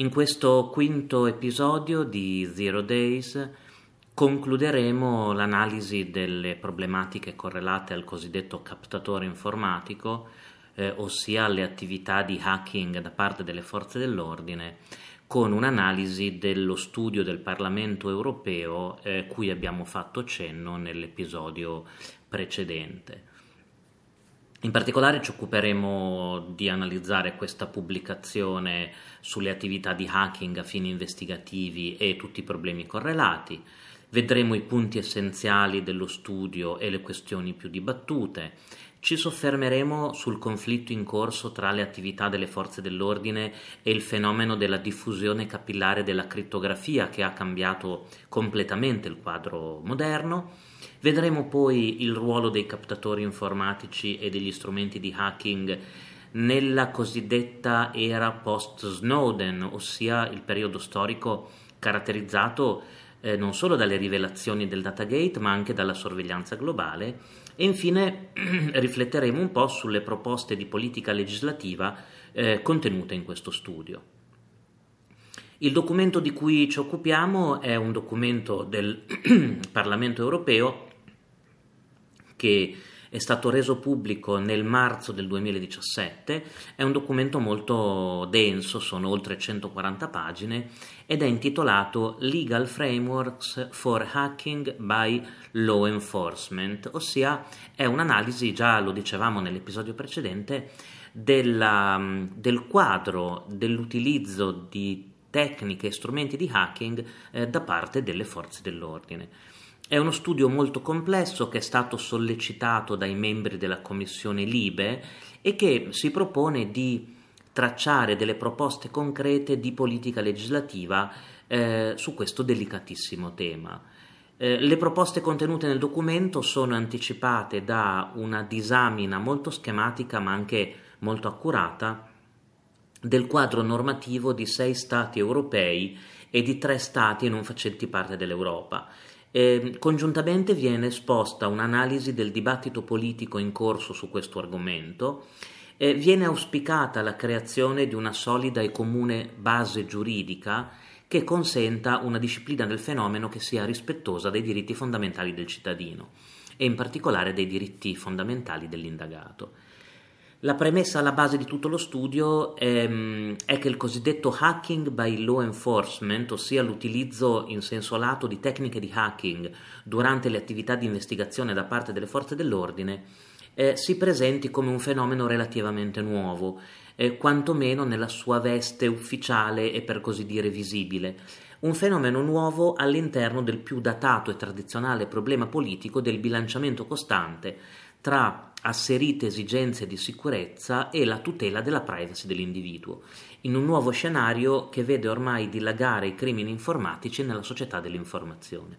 In questo quinto episodio di Zero Days concluderemo l'analisi delle problematiche correlate al cosiddetto captatore informatico, ossia alle attività di hacking da parte delle forze dell'ordine, con un'analisi dello studio del Parlamento europeo cui abbiamo fatto cenno nell'episodio precedente. In particolare ci occuperemo di analizzare questa pubblicazione sulle attività di hacking a fini investigativi e tutti i problemi correlati. Vedremo i punti essenziali dello studio e le questioni più dibattute. Ci soffermeremo sul conflitto in corso tra le attività delle forze dell'ordine e il fenomeno della diffusione capillare della crittografia che ha cambiato completamente il quadro moderno. Vedremo poi il ruolo dei captatori informatici e degli strumenti di hacking nella cosiddetta era post-Snowden, ossia il periodo storico caratterizzato non solo dalle rivelazioni del Datagate, ma anche dalla sorveglianza globale. E infine rifletteremo un po' sulle proposte di politica legislativa contenute in questo studio. Il documento di cui ci occupiamo è un documento del Parlamento europeo che è stato reso pubblico nel marzo del 2017, è un documento molto denso, sono oltre 140 pagine ed è intitolato Legal Frameworks for Hacking by Law Enforcement, ossia è un'analisi, già lo dicevamo nell'episodio precedente, del quadro dell'utilizzo di tecniche e strumenti di hacking da parte delle forze dell'ordine. È uno studio molto complesso che è stato sollecitato dai membri della Commissione Libe e che si propone di tracciare delle proposte concrete di politica legislativa su questo delicatissimo tema. Le proposte contenute nel documento sono anticipate da una disamina molto schematica ma anche molto accurata del quadro normativo di 6 stati europei e di 3 stati non facenti parte dell'Europa. Congiuntamente viene esposta un'analisi del dibattito politico in corso su questo argomento, viene auspicata la creazione di una solida e comune base giuridica che consenta una disciplina del fenomeno che sia rispettosa dei diritti fondamentali del cittadino e in particolare dei diritti fondamentali dell'indagato. La premessa alla base di tutto lo studio è che il cosiddetto hacking by law enforcement, ossia l'utilizzo in senso lato di tecniche di hacking durante le attività di investigazione da parte delle forze dell'ordine, si presenti come un fenomeno relativamente nuovo, quantomeno nella sua veste ufficiale e per così dire visibile. Un fenomeno nuovo all'interno del più datato e tradizionale problema politico del bilanciamento costante tra asserite esigenze di sicurezza e la tutela della privacy dell'individuo, in un nuovo scenario che vede ormai dilagare i crimini informatici nella società dell'informazione.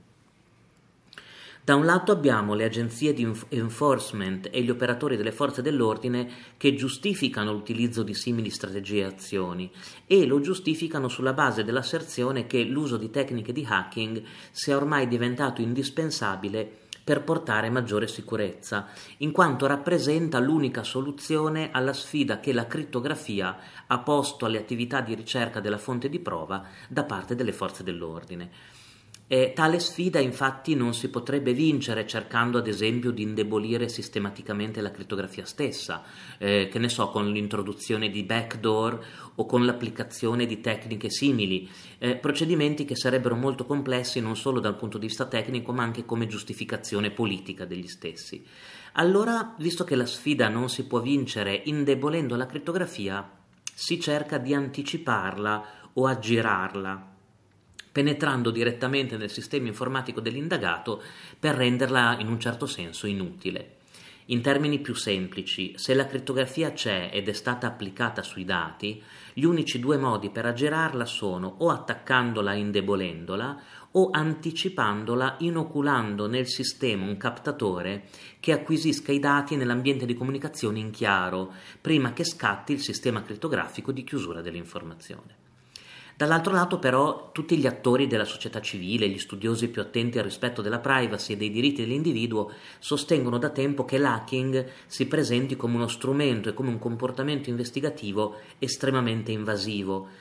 Da un lato abbiamo le agenzie di enforcement e gli operatori delle forze dell'ordine che giustificano l'utilizzo di simili strategie e azioni e lo giustificano sulla base dell'asserzione che l'uso di tecniche di hacking sia ormai diventato indispensabile per portare maggiore sicurezza, in quanto rappresenta l'unica soluzione alla sfida che la crittografia ha posto alle attività di ricerca della fonte di prova da parte delle forze dell'ordine. Tale sfida infatti non si potrebbe vincere cercando ad esempio di indebolire sistematicamente la crittografia stessa, che ne so, con l'introduzione di backdoor o con l'applicazione di tecniche simili, procedimenti che sarebbero molto complessi non solo dal punto di vista tecnico ma anche come giustificazione politica degli stessi. Allora, visto che la sfida non si può vincere indebolendo la crittografia, si cerca di anticiparla o aggirarla, penetrando direttamente nel sistema informatico dell'indagato per renderla in un certo senso inutile. In termini più semplici, se la crittografia c'è ed è stata applicata sui dati, gli unici 2 modi per aggirarla sono o attaccandola e indebolendola o anticipandola inoculando nel sistema un captatore che acquisisca i dati nell'ambiente di comunicazione in chiaro, prima che scatti il sistema crittografico di chiusura dell'informazione. Dall'altro lato però tutti gli attori della società civile, gli studiosi più attenti al rispetto della privacy e dei diritti dell'individuo sostengono da tempo che l'hacking si presenti come uno strumento e come un comportamento investigativo estremamente invasivo,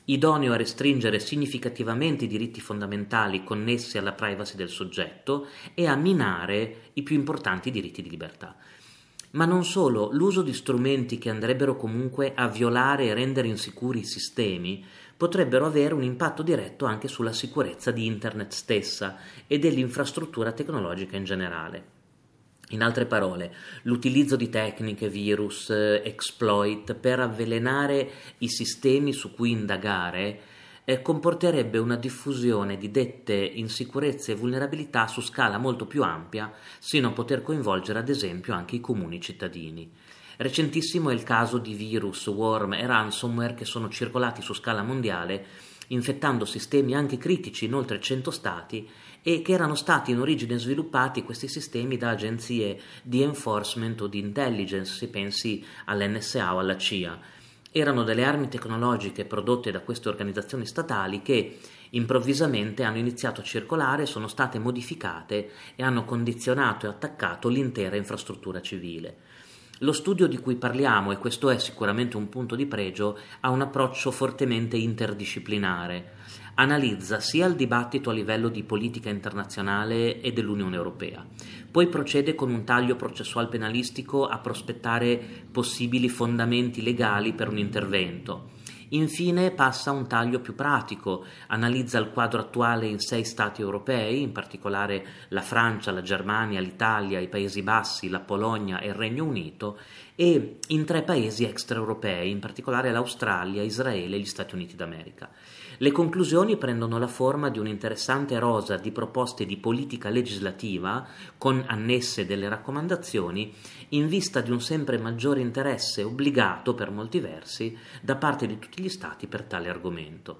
idoneo a restringere significativamente i diritti fondamentali connessi alla privacy del soggetto e a minare i più importanti diritti di libertà. Ma non solo, l'uso di strumenti che andrebbero comunque a violare e rendere insicuri i sistemi potrebbero avere un impatto diretto anche sulla sicurezza di Internet stessa e dell'infrastruttura tecnologica in generale. In altre parole, l'utilizzo di tecniche, virus, exploit per avvelenare i sistemi su cui indagare comporterebbe una diffusione di dette insicurezze e vulnerabilità su scala molto più ampia, sino a poter coinvolgere ad esempio anche i comuni cittadini. Recentissimo è il caso di virus, worm e ransomware che sono circolati su scala mondiale, infettando sistemi anche critici in oltre 100 stati e che erano stati in origine sviluppati questi sistemi da agenzie di enforcement o di intelligence, si pensi all'NSA o alla CIA. Erano delle armi tecnologiche prodotte da queste organizzazioni statali che improvvisamente hanno iniziato a circolare, sono state modificate e hanno condizionato e attaccato l'intera infrastruttura civile. Lo studio di cui parliamo, e questo è sicuramente un punto di pregio, ha un approccio fortemente interdisciplinare. Analizza sia il dibattito a livello di politica internazionale e dell'Unione Europea, poi procede con un taglio processual penalistico a prospettare possibili fondamenti legali per un intervento. Infine passa a un taglio più pratico, analizza il quadro attuale in 6 stati europei, in particolare la Francia, la Germania, l'Italia, i Paesi Bassi, la Polonia e il Regno Unito, e in 3 paesi extraeuropei, in particolare l'Australia, Israele e gli Stati Uniti d'America. Le conclusioni prendono la forma di un'interessante rosa di proposte di politica legislativa, con annesse delle raccomandazioni, in vista di un sempre maggiore interesse obbligato, per molti versi, da parte di tutti gli Stati per tale argomento.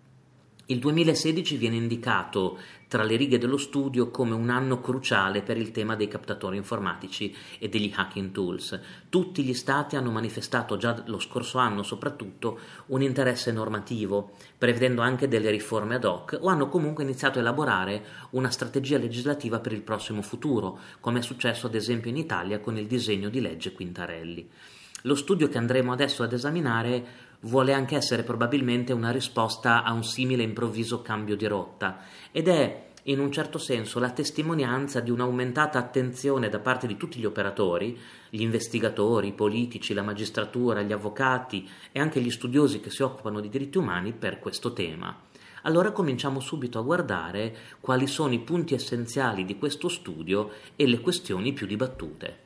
Il 2016 viene indicato tra le righe dello studio come un anno cruciale per il tema dei captatori informatici e degli hacking tools. Tutti gli Stati hanno manifestato già lo scorso anno soprattutto un interesse normativo, prevedendo anche delle riforme ad hoc, o hanno comunque iniziato a elaborare una strategia legislativa per il prossimo futuro, come è successo ad esempio in Italia con il disegno di legge Quintarelli. Lo studio che andremo adesso ad esaminare vuole anche essere probabilmente una risposta a un simile improvviso cambio di rotta ed è in un certo senso la testimonianza di un'aumentata attenzione da parte di tutti gli operatori, gli investigatori, i politici, la magistratura, gli avvocati e anche gli studiosi che si occupano di diritti umani per questo tema. Allora cominciamo subito a guardare quali sono i punti essenziali di questo studio e le questioni più dibattute.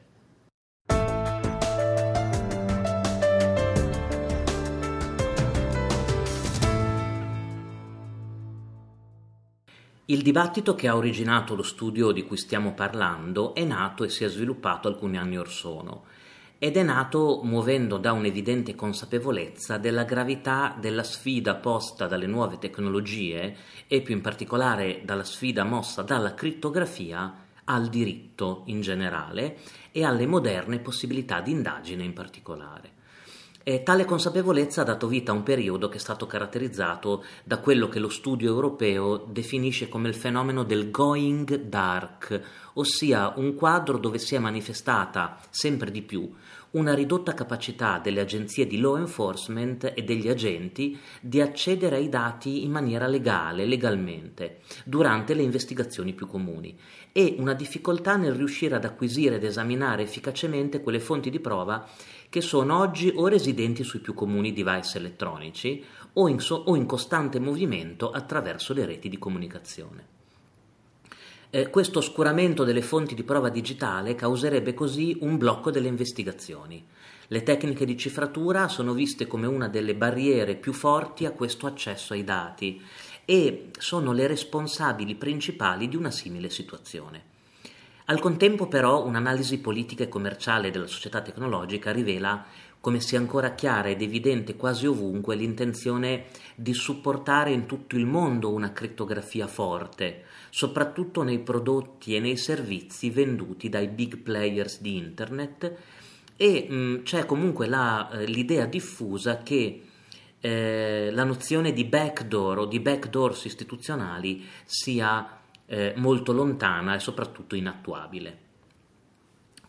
Il dibattito che ha originato lo studio di cui stiamo parlando è nato e si è sviluppato alcuni anni or sono ed è nato muovendo da un'evidente consapevolezza della gravità della sfida posta dalle nuove tecnologie e più in particolare dalla sfida mossa dalla crittografia al diritto in generale e alle moderne possibilità di indagine in particolare. E tale consapevolezza ha dato vita a un periodo che è stato caratterizzato da quello che lo studio europeo definisce come il fenomeno del going dark, ossia un quadro dove si è manifestata sempre di più una ridotta capacità delle agenzie di law enforcement e degli agenti di accedere ai dati in maniera legale, legalmente, durante le investigazioni più comuni, e una difficoltà nel riuscire ad acquisire ed esaminare efficacemente quelle fonti di prova che sono oggi o residenti sui più comuni device elettronici o in costante movimento attraverso le reti di comunicazione. Questo oscuramento delle fonti di prova digitale causerebbe così un blocco delle investigazioni. Le tecniche di cifratura sono viste come una delle barriere più forti a questo accesso ai dati e sono le responsabili principali di una simile situazione. Al contempo però un'analisi politica e commerciale della società tecnologica rivela come sia ancora chiara ed evidente quasi ovunque l'intenzione di supportare in tutto il mondo una crittografia forte, soprattutto nei prodotti e nei servizi venduti dai big players di internet, e c'è comunque l'idea diffusa che la nozione di backdoor o di backdoors istituzionali sia molto lontana e soprattutto inattuabile.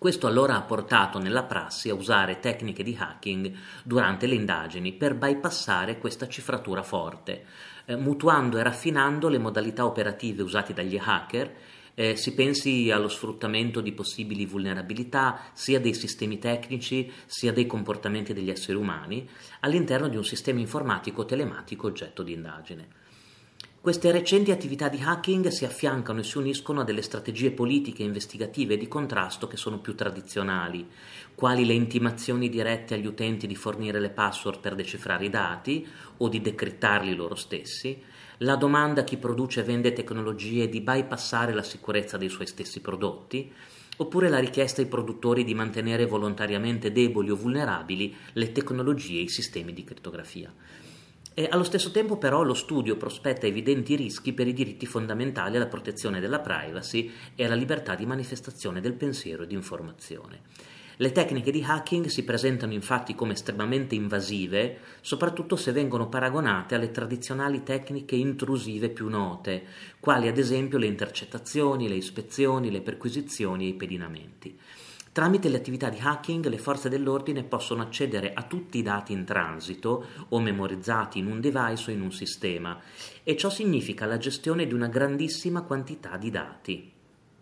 Questo allora ha portato nella prassi a usare tecniche di hacking durante le indagini per bypassare questa cifratura forte, mutuando e raffinando le modalità operative usate dagli hacker. Si pensi allo sfruttamento di possibili vulnerabilità sia dei sistemi tecnici sia dei comportamenti degli esseri umani all'interno di un sistema informatico telematico oggetto di indagine. Queste recenti attività di hacking si affiancano e si uniscono a delle strategie politiche, investigative e di contrasto che sono più tradizionali, quali le intimazioni dirette agli utenti di fornire le password per decifrare i dati o di decriptarli loro stessi, la domanda a chi produce e vende tecnologie di bypassare la sicurezza dei suoi stessi prodotti, oppure la richiesta ai produttori di mantenere volontariamente deboli o vulnerabili le tecnologie e i sistemi di crittografia. E allo stesso tempo però lo studio prospetta evidenti rischi per i diritti fondamentali alla protezione della privacy e alla libertà di manifestazione del pensiero e di informazione. Le tecniche di hacking si presentano infatti come estremamente invasive, soprattutto se vengono paragonate alle tradizionali tecniche intrusive più note, quali ad esempio le intercettazioni, le ispezioni, le perquisizioni e i pedinamenti. Tramite le attività di hacking le forze dell'ordine possono accedere a tutti i dati in transito o memorizzati in un device o in un sistema, e ciò significa la gestione di una grandissima quantità di dati.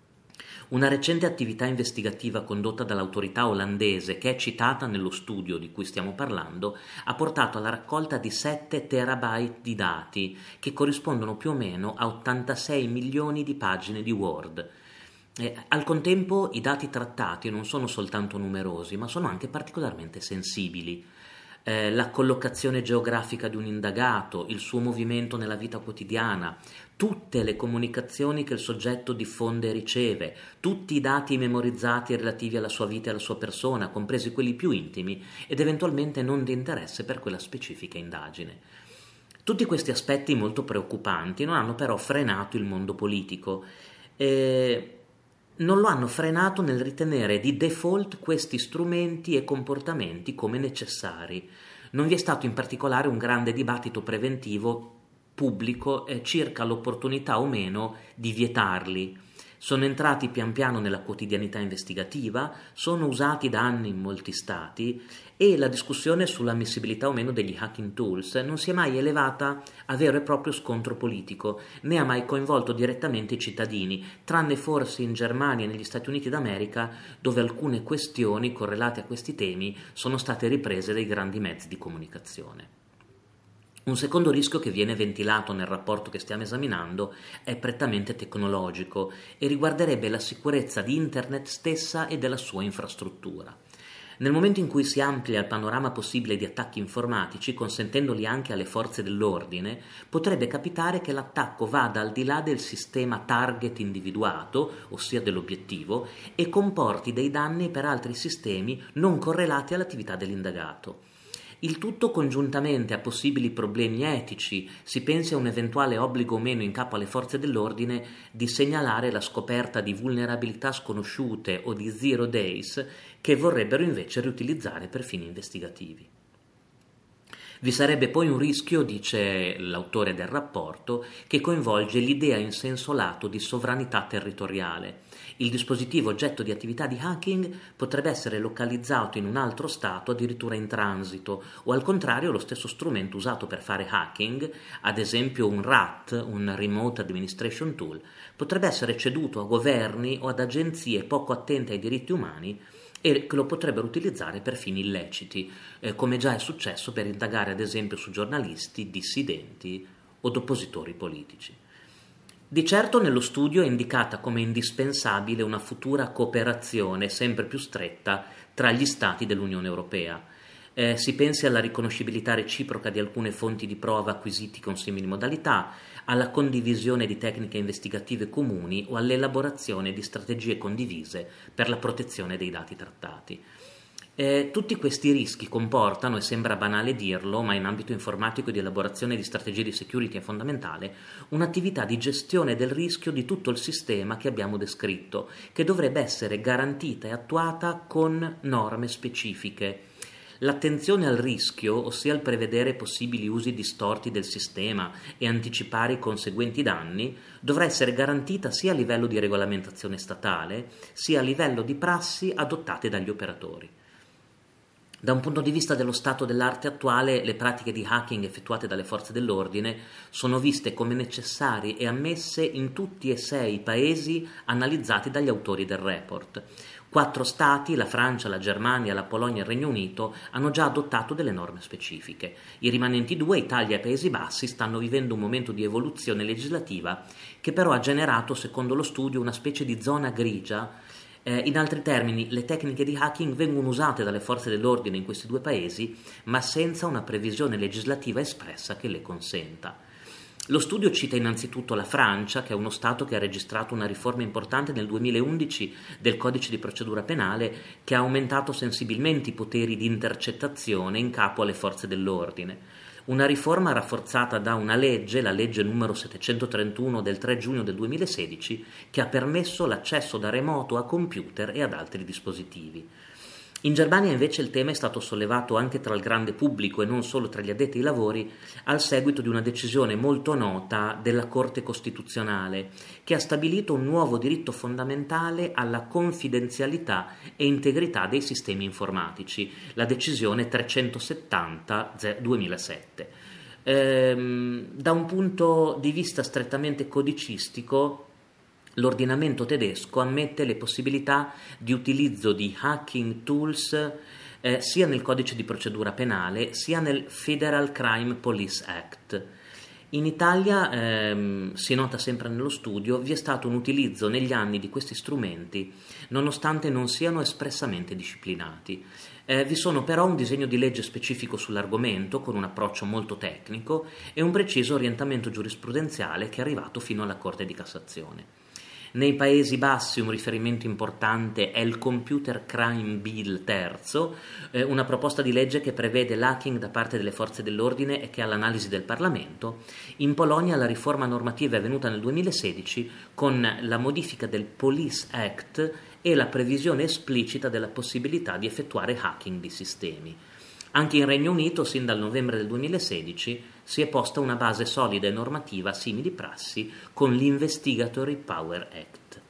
Una recente attività investigativa condotta dall'autorità olandese, che è citata nello studio di cui stiamo parlando, ha portato alla raccolta di 7 terabyte di dati, che corrispondono più o meno a 86 milioni di pagine di Word. Al contempo i dati trattati non sono soltanto numerosi, ma sono anche particolarmente sensibili. La collocazione geografica di un indagato, il suo movimento nella vita quotidiana, tutte le comunicazioni che il soggetto diffonde e riceve, tutti i dati memorizzati relativi alla sua vita e alla sua persona, compresi quelli più intimi ed eventualmente non di interesse per quella specifica indagine. Tutti questi aspetti molto preoccupanti non hanno però frenato il mondo politico. Non lo hanno frenato nel ritenere di default questi strumenti e comportamenti come necessari. Non vi è stato in particolare un grande dibattito preventivo pubblico circa l'opportunità o meno di vietarli. Sono entrati pian piano nella quotidianità investigativa, sono usati da anni in molti stati e la discussione sull'ammissibilità o meno degli hacking tools non si è mai elevata a vero e proprio scontro politico, né ha mai coinvolto direttamente i cittadini, tranne forse in Germania e negli Stati Uniti d'America, dove alcune questioni correlate a questi temi sono state riprese dai grandi mezzi di comunicazione. Un secondo rischio che viene ventilato nel rapporto che stiamo esaminando è prettamente tecnologico e riguarderebbe la sicurezza di Internet stessa e della sua infrastruttura. Nel momento in cui si amplia il panorama possibile di attacchi informatici, consentendoli anche alle forze dell'ordine, potrebbe capitare che l'attacco vada al di là del sistema target individuato, ossia dell'obiettivo, e comporti dei danni per altri sistemi non correlati all'attività dell'indagato. Il tutto congiuntamente a possibili problemi etici, si pensi a un eventuale obbligo o meno in capo alle forze dell'ordine di segnalare la scoperta di vulnerabilità sconosciute o di zero days che vorrebbero invece riutilizzare per fini investigativi. Vi sarebbe poi un rischio, dice l'autore del rapporto, che coinvolge l'idea in senso lato di sovranità territoriale. Il dispositivo oggetto di attività di hacking potrebbe essere localizzato in un altro stato, addirittura in transito, o al contrario lo stesso strumento usato per fare hacking, ad esempio un RAT, un Remote Administration Tool, potrebbe essere ceduto a governi o ad agenzie poco attente ai diritti umani e che lo potrebbero utilizzare per fini illeciti, come già è successo per indagare ad esempio su giornalisti, dissidenti o oppositori politici. Di certo nello studio è indicata come indispensabile una futura cooperazione sempre più stretta tra gli Stati dell'Unione Europea. Si pensi alla riconoscibilità reciproca di alcune fonti di prova acquisiti con simili modalità, alla condivisione di tecniche investigative comuni o all'elaborazione di strategie condivise per la protezione dei dati trattati. Tutti questi rischi comportano, e sembra banale dirlo, ma in ambito informatico e di elaborazione di strategie di security è fondamentale, un'attività di gestione del rischio di tutto il sistema che abbiamo descritto, che dovrebbe essere garantita e attuata con norme specifiche. L'attenzione al rischio, ossia il prevedere possibili usi distorti del sistema e anticipare i conseguenti danni, dovrà essere garantita sia a livello di regolamentazione statale, sia a livello di prassi adottate dagli operatori. Da un punto di vista dello stato dell'arte attuale, le pratiche di hacking effettuate dalle forze dell'ordine sono viste come necessarie e ammesse in tutti e 6 i paesi analizzati dagli autori del report. 4 stati, la Francia, la Germania, la Polonia e il Regno Unito, hanno già adottato delle norme specifiche. I rimanenti 2, Italia e Paesi Bassi, stanno vivendo un momento di evoluzione legislativa che però ha generato, secondo lo studio, una specie di zona grigia. In altri termini, le tecniche di hacking vengono usate dalle forze dell'ordine in questi 2 paesi, ma senza una previsione legislativa espressa che le consenta. Lo studio cita innanzitutto la Francia, che è uno Stato che ha registrato una riforma importante nel 2011 del codice di procedura penale, che ha aumentato sensibilmente i poteri di intercettazione in capo alle forze dell'ordine. Una riforma rafforzata da una legge, la legge numero 731 del 3 giugno del 2016, che ha permesso l'accesso da remoto a computer e ad altri dispositivi. In Germania invece il tema è stato sollevato anche tra il grande pubblico e non solo tra gli addetti ai lavori al seguito di una decisione molto nota della Corte Costituzionale che ha stabilito un nuovo diritto fondamentale alla confidenzialità e integrità dei sistemi informatici, la decisione 370/2007. Da un punto di vista strettamente codicistico, l'ordinamento tedesco ammette le possibilità di utilizzo di hacking tools sia nel codice di procedura penale sia nel Federal Crime Police Act. In Italia, si nota sempre nello studio, vi è stato un utilizzo negli anni di questi strumenti, nonostante non siano espressamente disciplinati. Vi sono però un disegno di legge specifico sull'argomento, con un approccio molto tecnico e un preciso orientamento giurisprudenziale che è arrivato fino alla Corte di Cassazione. Nei Paesi Bassi un riferimento importante è il Computer Crime Bill terzo, una proposta di legge che prevede l'hacking da parte delle forze dell'ordine e che è all'analisi del Parlamento. In Polonia la riforma normativa è avvenuta nel 2016 con la modifica del Police Act e la previsione esplicita della possibilità di effettuare hacking di sistemi. Anche in Regno Unito, sin dal novembre del 2016, si è posta una base solida e normativa a simili prassi con l'Investigatory Power Act.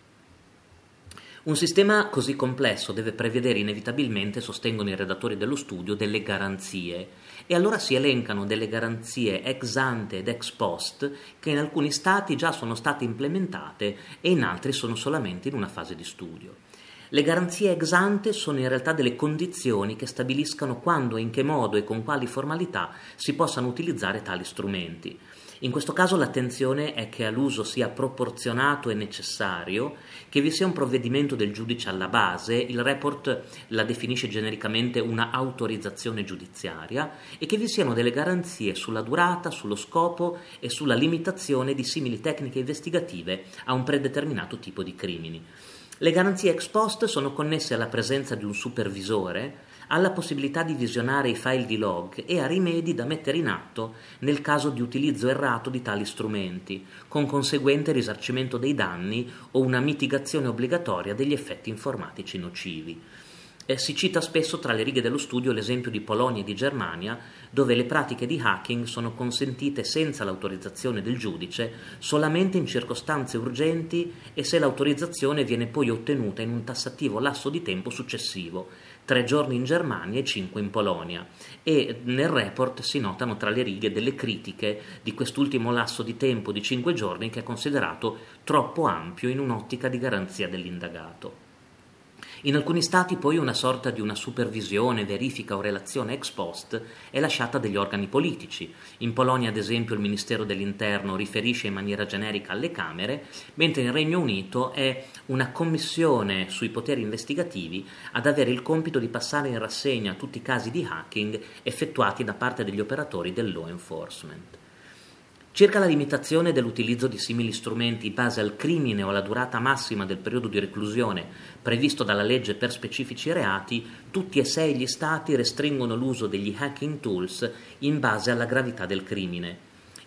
Un sistema così complesso deve prevedere inevitabilmente, sostengono i redattori dello studio, delle garanzie, e allora si elencano delle garanzie ex ante ed ex post che in alcuni stati già sono state implementate e in altri sono solamente in una fase di studio. Le garanzie ex ante sono in realtà delle condizioni che stabiliscano quando, in che modo e con quali formalità si possano utilizzare tali strumenti. In questo caso l'attenzione è che all'uso sia proporzionato e necessario, che vi sia un provvedimento del giudice alla base, il report la definisce genericamente una autorizzazione giudiziaria, e che vi siano delle garanzie sulla durata, sullo scopo e sulla limitazione di simili tecniche investigative a un predeterminato tipo di crimini. Le garanzie ex post sono connesse alla presenza di un supervisore, alla possibilità di visionare i file di log e a rimedi da mettere in atto nel caso di utilizzo errato di tali strumenti, con conseguente risarcimento dei danni o una mitigazione obbligatoria degli effetti informatici nocivi. Si cita spesso tra le righe dello studio l'esempio di Polonia e di Germania, dove le pratiche di hacking sono consentite senza l'autorizzazione del giudice, solamente in circostanze urgenti e se l'autorizzazione viene poi ottenuta in un tassativo lasso di tempo successivo, 3 giorni in Germania e 5 in Polonia. E nel report si notano tra le righe delle critiche di quest'ultimo lasso di tempo di 5 giorni che è considerato troppo ampio in un'ottica di garanzia dell'indagato. In alcuni stati poi una sorta di una supervisione, verifica o relazione ex post è lasciata dagli organi politici. In Polonia, ad esempio, il Ministero dell'Interno riferisce in maniera generica alle Camere, mentre in Regno Unito è una commissione sui poteri investigativi ad avere il compito di passare in rassegna tutti i casi di hacking effettuati da parte degli operatori del law enforcement. Circa la limitazione dell'utilizzo di simili strumenti in base al crimine o alla durata massima del periodo di reclusione previsto dalla legge per specifici reati, tutti e 6 gli Stati restringono l'uso degli hacking tools in base alla gravità del crimine.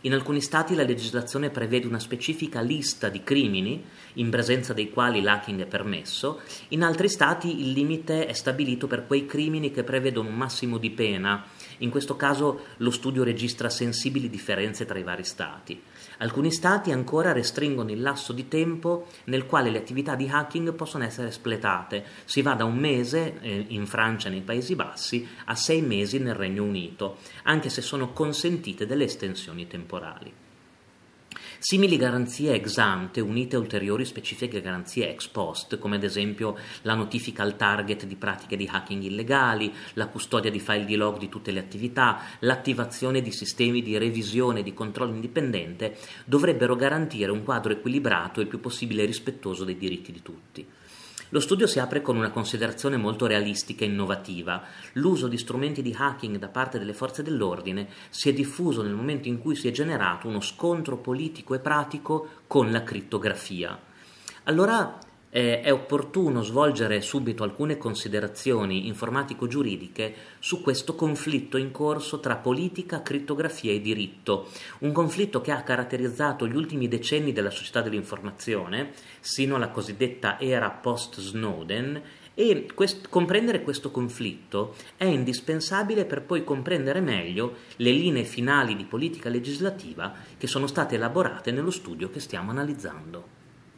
In alcuni stati la legislazione prevede una specifica lista di crimini in presenza dei quali l'hacking è permesso, in altri stati il limite è stabilito per quei crimini che prevedono un massimo di pena. In questo caso lo studio registra sensibili differenze tra i vari stati. Alcuni stati ancora restringono il lasso di tempo nel quale le attività di hacking possono essere espletate. Si va da 1 mese in Francia e nei Paesi Bassi a 6 mesi nel Regno Unito, anche se sono consentite delle estensioni temporali. Simili garanzie ex ante, unite a ulteriori specifiche garanzie ex post, come ad esempio la notifica al target di pratiche di hacking illegali, la custodia di file di log di tutte le attività, l'attivazione di sistemi di revisione e di controllo indipendente, dovrebbero garantire un quadro equilibrato e il più possibile rispettoso dei diritti di tutti. Lo studio si apre con una considerazione molto realistica e innovativa. L'uso di strumenti di hacking da parte delle forze dell'ordine si è diffuso nel momento in cui si è generato uno scontro politico e pratico con la crittografia. Allora è opportuno svolgere subito alcune considerazioni informatico-giuridiche su questo conflitto in corso tra politica, crittografia e diritto, un conflitto che ha caratterizzato gli ultimi decenni della società dell'informazione, sino alla cosiddetta era post-Snowden, e comprendere questo conflitto è indispensabile per poi comprendere meglio le linee finali di politica legislativa che sono state elaborate nello studio che stiamo analizzando.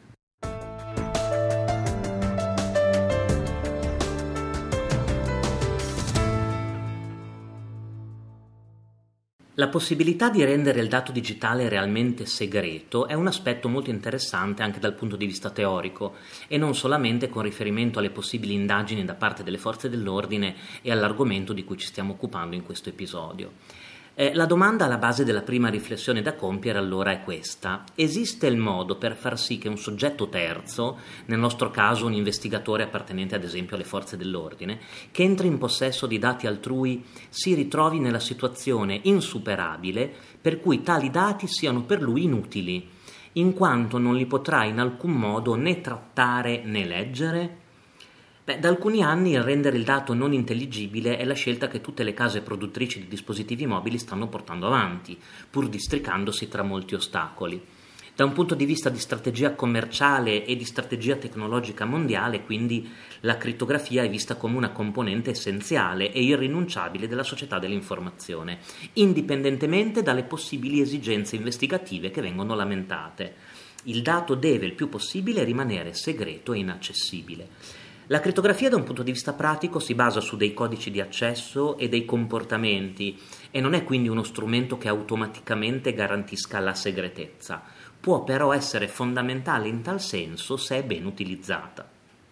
La possibilità di rendere il dato digitale realmente segreto è un aspetto molto interessante anche dal punto di vista teorico e non solamente con riferimento alle possibili indagini da parte delle forze dell'ordine e all'argomento di cui ci stiamo occupando in questo episodio. La domanda alla base della prima riflessione da compiere allora è questa: esiste il modo per far sì che un soggetto terzo, nel nostro caso un investigatore appartenente ad esempio alle forze dell'ordine, che entri in possesso di dati altrui, si ritrovi nella situazione insuperabile per cui tali dati siano per lui inutili, in quanto non li potrà in alcun modo né trattare né leggere? Da alcuni anni il rendere il dato non intelligibile è la scelta che tutte le case produttrici di dispositivi mobili stanno portando avanti, pur districandosi tra molti ostacoli. Da un punto di vista di strategia commerciale e di strategia tecnologica mondiale, quindi, la crittografia è vista come una componente essenziale e irrinunciabile della società dell'informazione, indipendentemente dalle possibili esigenze investigative che vengono lamentate. Il dato deve il più possibile rimanere segreto e inaccessibile. La crittografia da un punto di vista pratico si basa su dei codici di accesso e dei comportamenti e non è quindi uno strumento che automaticamente garantisca la segretezza. Può però essere fondamentale in tal senso se è ben utilizzata.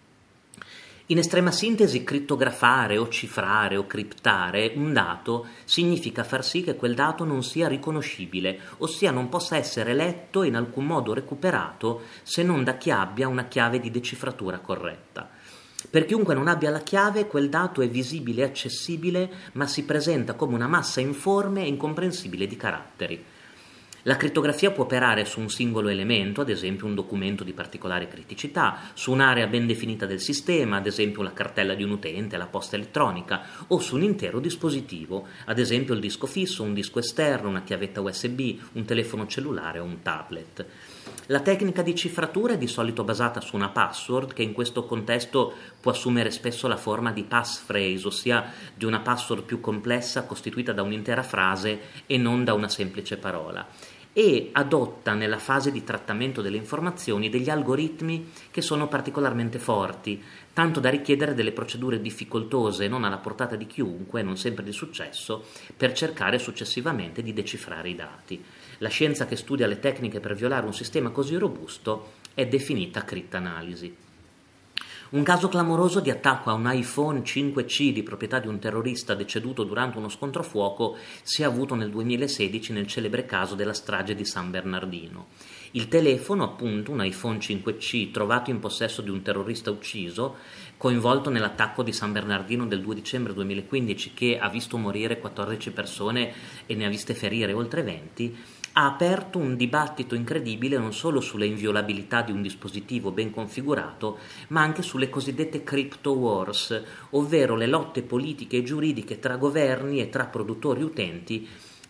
In estrema sintesi, crittografare o cifrare o criptare un dato significa far sì che quel dato non sia riconoscibile, ossia non possa essere letto e in alcun modo recuperato se non da chi abbia una chiave di decifratura corretta. Per chiunque non abbia la chiave, quel dato è visibile e accessibile, ma si presenta come una massa informe e incomprensibile di caratteri. La crittografia può operare su un singolo elemento, ad esempio un documento di particolare criticità, su un'area ben definita del sistema, ad esempio la cartella di un utente, la posta elettronica, o su un intero dispositivo, ad esempio il disco fisso, un disco esterno, una chiavetta USB, un telefono cellulare o un tablet. La tecnica di cifratura è di solito basata su una password che in questo contesto può assumere spesso la forma di passphrase, ossia di una password più complessa costituita da un'intera frase e non da una semplice parola, e adotta nella fase di trattamento delle informazioni degli algoritmi che sono particolarmente forti, tanto da richiedere delle procedure difficoltose non alla portata di chiunque, non sempre di successo, per cercare successivamente di decifrare i dati. La scienza che studia le tecniche per violare un sistema così robusto è definita cryptanalisi. Un caso clamoroso di attacco a un iPhone 5C di proprietà di un terrorista deceduto durante uno scontro a fuoco si è avuto nel 2016 nel celebre caso della strage di San Bernardino. Il telefono, appunto, un iPhone 5C trovato in possesso di un terrorista ucciso, coinvolto nell'attacco di San Bernardino del 2 dicembre 2015 che ha visto morire 14 persone e ne ha viste ferire oltre 20, ha aperto un dibattito incredibile non solo sulle inviolabilità di un dispositivo ben configurato, ma anche sulle cosiddette crypto wars, ovvero le lotte politiche e giuridiche tra governi e tra produttori utenti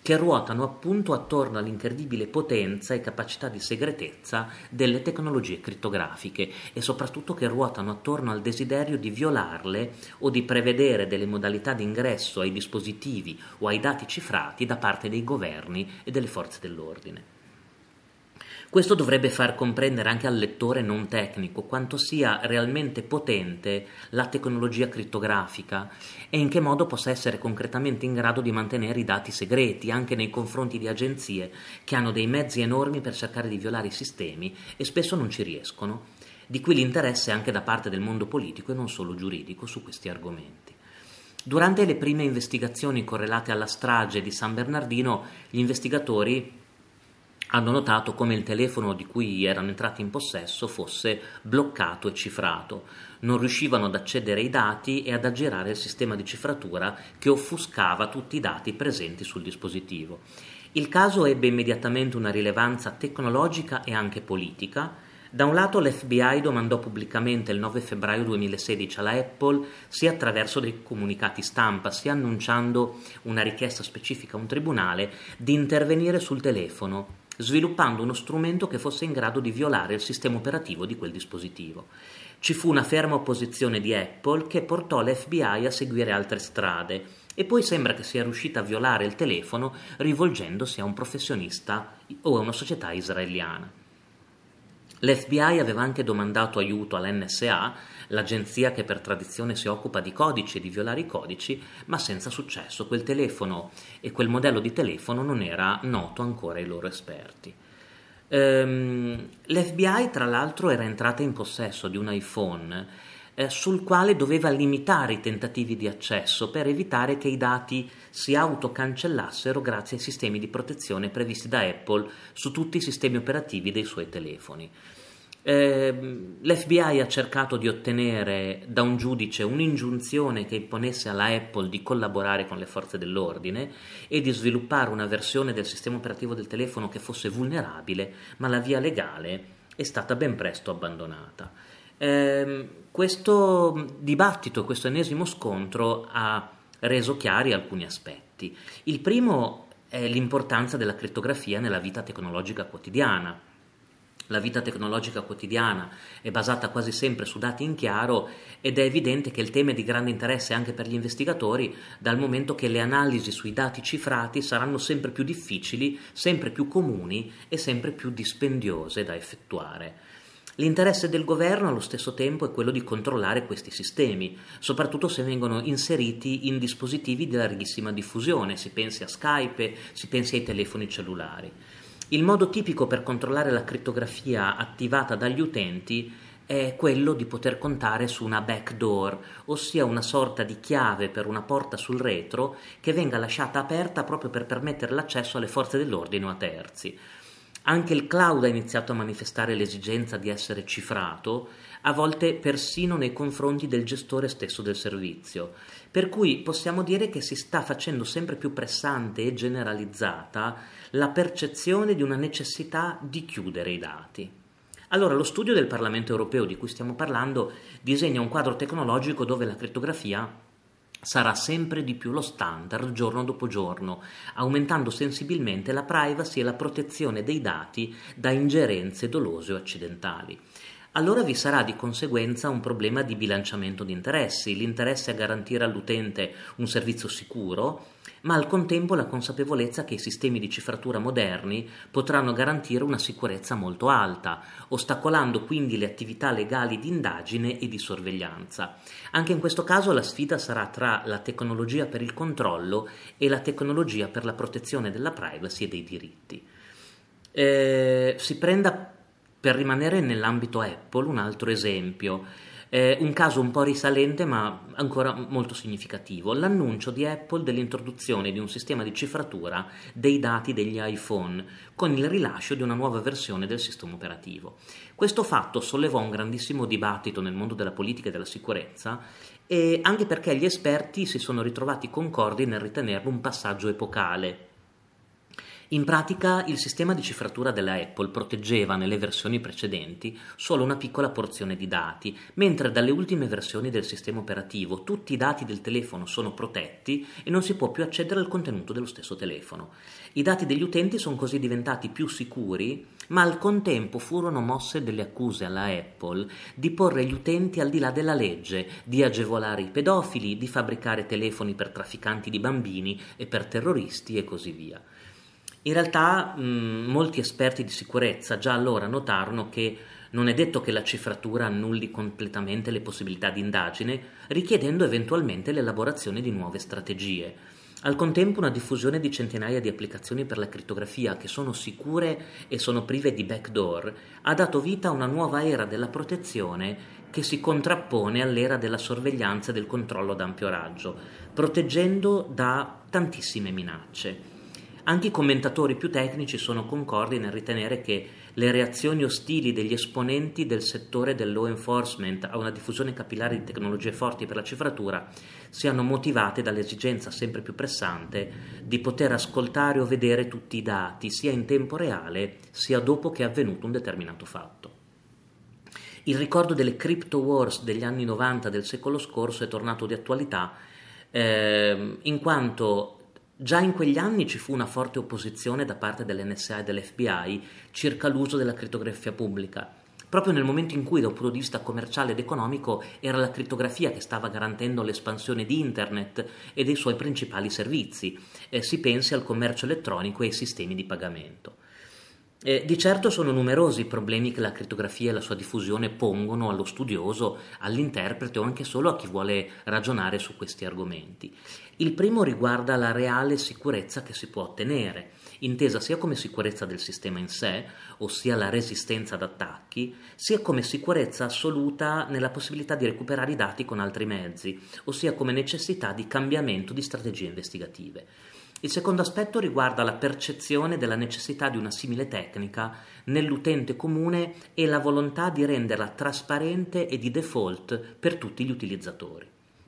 che ruotano appunto attorno all'incredibile potenza e capacità di segretezza delle tecnologie crittografiche e soprattutto che ruotano attorno al desiderio di violarle o di prevedere delle modalità di ingresso ai dispositivi o ai dati cifrati da parte dei governi e delle forze dell'ordine. Questo dovrebbe far comprendere anche al lettore non tecnico quanto sia realmente potente la tecnologia crittografica e in che modo possa essere concretamente in grado di mantenere i dati segreti anche nei confronti di agenzie che hanno dei mezzi enormi per cercare di violare i sistemi e spesso non ci riescono. Di qui l'interesse anche da parte del mondo politico e non solo giuridico su questi argomenti. Durante le prime investigazioni correlate alla strage di San Bernardino, gli investigatori hanno notato come il telefono di cui erano entrati in possesso fosse bloccato e cifrato. Non riuscivano ad accedere ai dati e ad aggirare il sistema di cifratura che offuscava tutti i dati presenti sul dispositivo. Il caso ebbe immediatamente una rilevanza tecnologica e anche politica. Da un lato l'FBI domandò pubblicamente il 9 febbraio 2016 alla Apple, sia attraverso dei comunicati stampa, sia annunciando una richiesta specifica a un tribunale, di intervenire sul telefono, sviluppando uno strumento che fosse in grado di violare il sistema operativo di quel dispositivo. Ci fu una ferma opposizione di Apple che portò l'FBI a seguire altre strade e poi sembra che sia riuscita a violare il telefono rivolgendosi a un professionista o a una società israeliana. L'FBI aveva anche domandato aiuto all'NSA, l'agenzia che per tradizione si occupa di codici e di violare i codici, ma senza successo. Quel telefono e quel modello di telefono non era noto ancora ai loro esperti. L'FBI, tra l'altro, era entrata in possesso di un iPhone sul quale doveva limitare i tentativi di accesso per evitare che i dati si autocancellassero grazie ai sistemi di protezione previsti da Apple su tutti i sistemi operativi dei suoi telefoni. L'FBI ha cercato di ottenere da un giudice un'ingiunzione che imponesse alla Apple di collaborare con le forze dell'ordine e di sviluppare una versione del sistema operativo del telefono che fosse vulnerabile, ma la via legale è stata ben presto abbandonata. Questo dibattito e questo ennesimo scontro ha reso chiari alcuni aspetti. Il primo è l'importanza della crittografia nella vita tecnologica quotidiana. La vita tecnologica quotidiana è basata quasi sempre su dati in chiaro ed è evidente che il tema è di grande interesse anche per gli investigatori, dal momento che le analisi sui dati cifrati saranno sempre più difficili, sempre più comuni e sempre più dispendiose da effettuare. L'interesse del governo allo stesso tempo è quello di controllare questi sistemi, soprattutto se vengono inseriti in dispositivi di larghissima diffusione, si pensi a Skype, si pensi ai telefoni cellulari. Il modo tipico per controllare la crittografia attivata dagli utenti è quello di poter contare su una backdoor, ossia una sorta di chiave per una porta sul retro che venga lasciata aperta proprio per permettere l'accesso alle forze dell'ordine o a terzi. Anche il cloud ha iniziato a manifestare l'esigenza di essere cifrato, a volte persino nei confronti del gestore stesso del servizio, per cui possiamo dire che si sta facendo sempre più pressante e generalizzata la percezione di una necessità di chiudere i dati. Allora, lo studio del Parlamento europeo di cui stiamo parlando disegna un quadro tecnologico dove la crittografia sarà sempre di più lo standard giorno dopo giorno, aumentando sensibilmente la privacy e la protezione dei dati da ingerenze dolose o accidentali. Allora vi sarà di conseguenza un problema di bilanciamento di interessi, l'interesse a garantire all'utente un servizio sicuro, ma al contempo la consapevolezza che i sistemi di cifratura moderni potranno garantire una sicurezza molto alta, ostacolando quindi le attività legali di indagine e di sorveglianza. Anche in questo caso la sfida sarà tra la tecnologia per il controllo e la tecnologia per la protezione della privacy e dei diritti. Si prenda, per rimanere nell'ambito Apple, un altro esempio, un caso un po' risalente ma ancora molto significativo, l'annuncio di Apple dell'introduzione di un sistema di cifratura dei dati degli iPhone con il rilascio di una nuova versione del sistema operativo. Questo fatto sollevò un grandissimo dibattito nel mondo della politica e della sicurezza, e anche perché gli esperti si sono ritrovati concordi nel ritenerlo un passaggio epocale. In pratica, il sistema di cifratura della Apple proteggeva nelle versioni precedenti solo una piccola porzione di dati, mentre dalle ultime versioni del sistema operativo tutti i dati del telefono sono protetti e non si può più accedere al contenuto dello stesso telefono. I dati degli utenti sono così diventati più sicuri, ma al contempo furono mosse delle accuse alla Apple di porre gli utenti al di là della legge, di agevolare i pedofili, di fabbricare telefoni per trafficanti di bambini e per terroristi e così via. In realtà molti esperti di sicurezza già allora notarono che non è detto che la cifratura annulli completamente le possibilità di indagine, richiedendo eventualmente l'elaborazione di nuove strategie. Al contempo una diffusione di centinaia di applicazioni per la crittografia che sono sicure e sono prive di backdoor ha dato vita a una nuova era della protezione che si contrappone all'era della sorveglianza e del controllo ad ampio raggio, proteggendo da tantissime minacce. Anche i commentatori più tecnici sono concordi nel ritenere che le reazioni ostili degli esponenti del settore del law enforcement a una diffusione capillare di tecnologie forti per la cifratura siano motivate dall'esigenza sempre più pressante di poter ascoltare o vedere tutti i dati, sia in tempo reale, sia dopo che è avvenuto un determinato fatto. Il ricordo delle crypto wars degli anni 90 del secolo scorso è tornato di attualità in quanto già in quegli anni ci fu una forte opposizione da parte dell'NSA e dell'FBI circa l'uso della crittografia pubblica, proprio nel momento in cui da un punto di vista commerciale ed economico era la crittografia che stava garantendo l'espansione di Internet e dei suoi principali servizi. Si pensi al commercio elettronico e ai sistemi di pagamento. Di certo sono numerosi i problemi che la crittografia e la sua diffusione pongono allo studioso, all'interprete o anche solo a chi vuole ragionare su questi argomenti. Il primo riguarda la reale sicurezza che si può ottenere, intesa sia come sicurezza del sistema in sé, ossia la resistenza ad attacchi, sia come sicurezza assoluta nella possibilità di recuperare i dati con altri mezzi, ossia come necessità di cambiamento di strategie investigative. Il secondo aspetto riguarda la percezione della necessità di una simile tecnica nell'utente comune e la volontà di renderla trasparente e di default per tutti gli utilizzatori.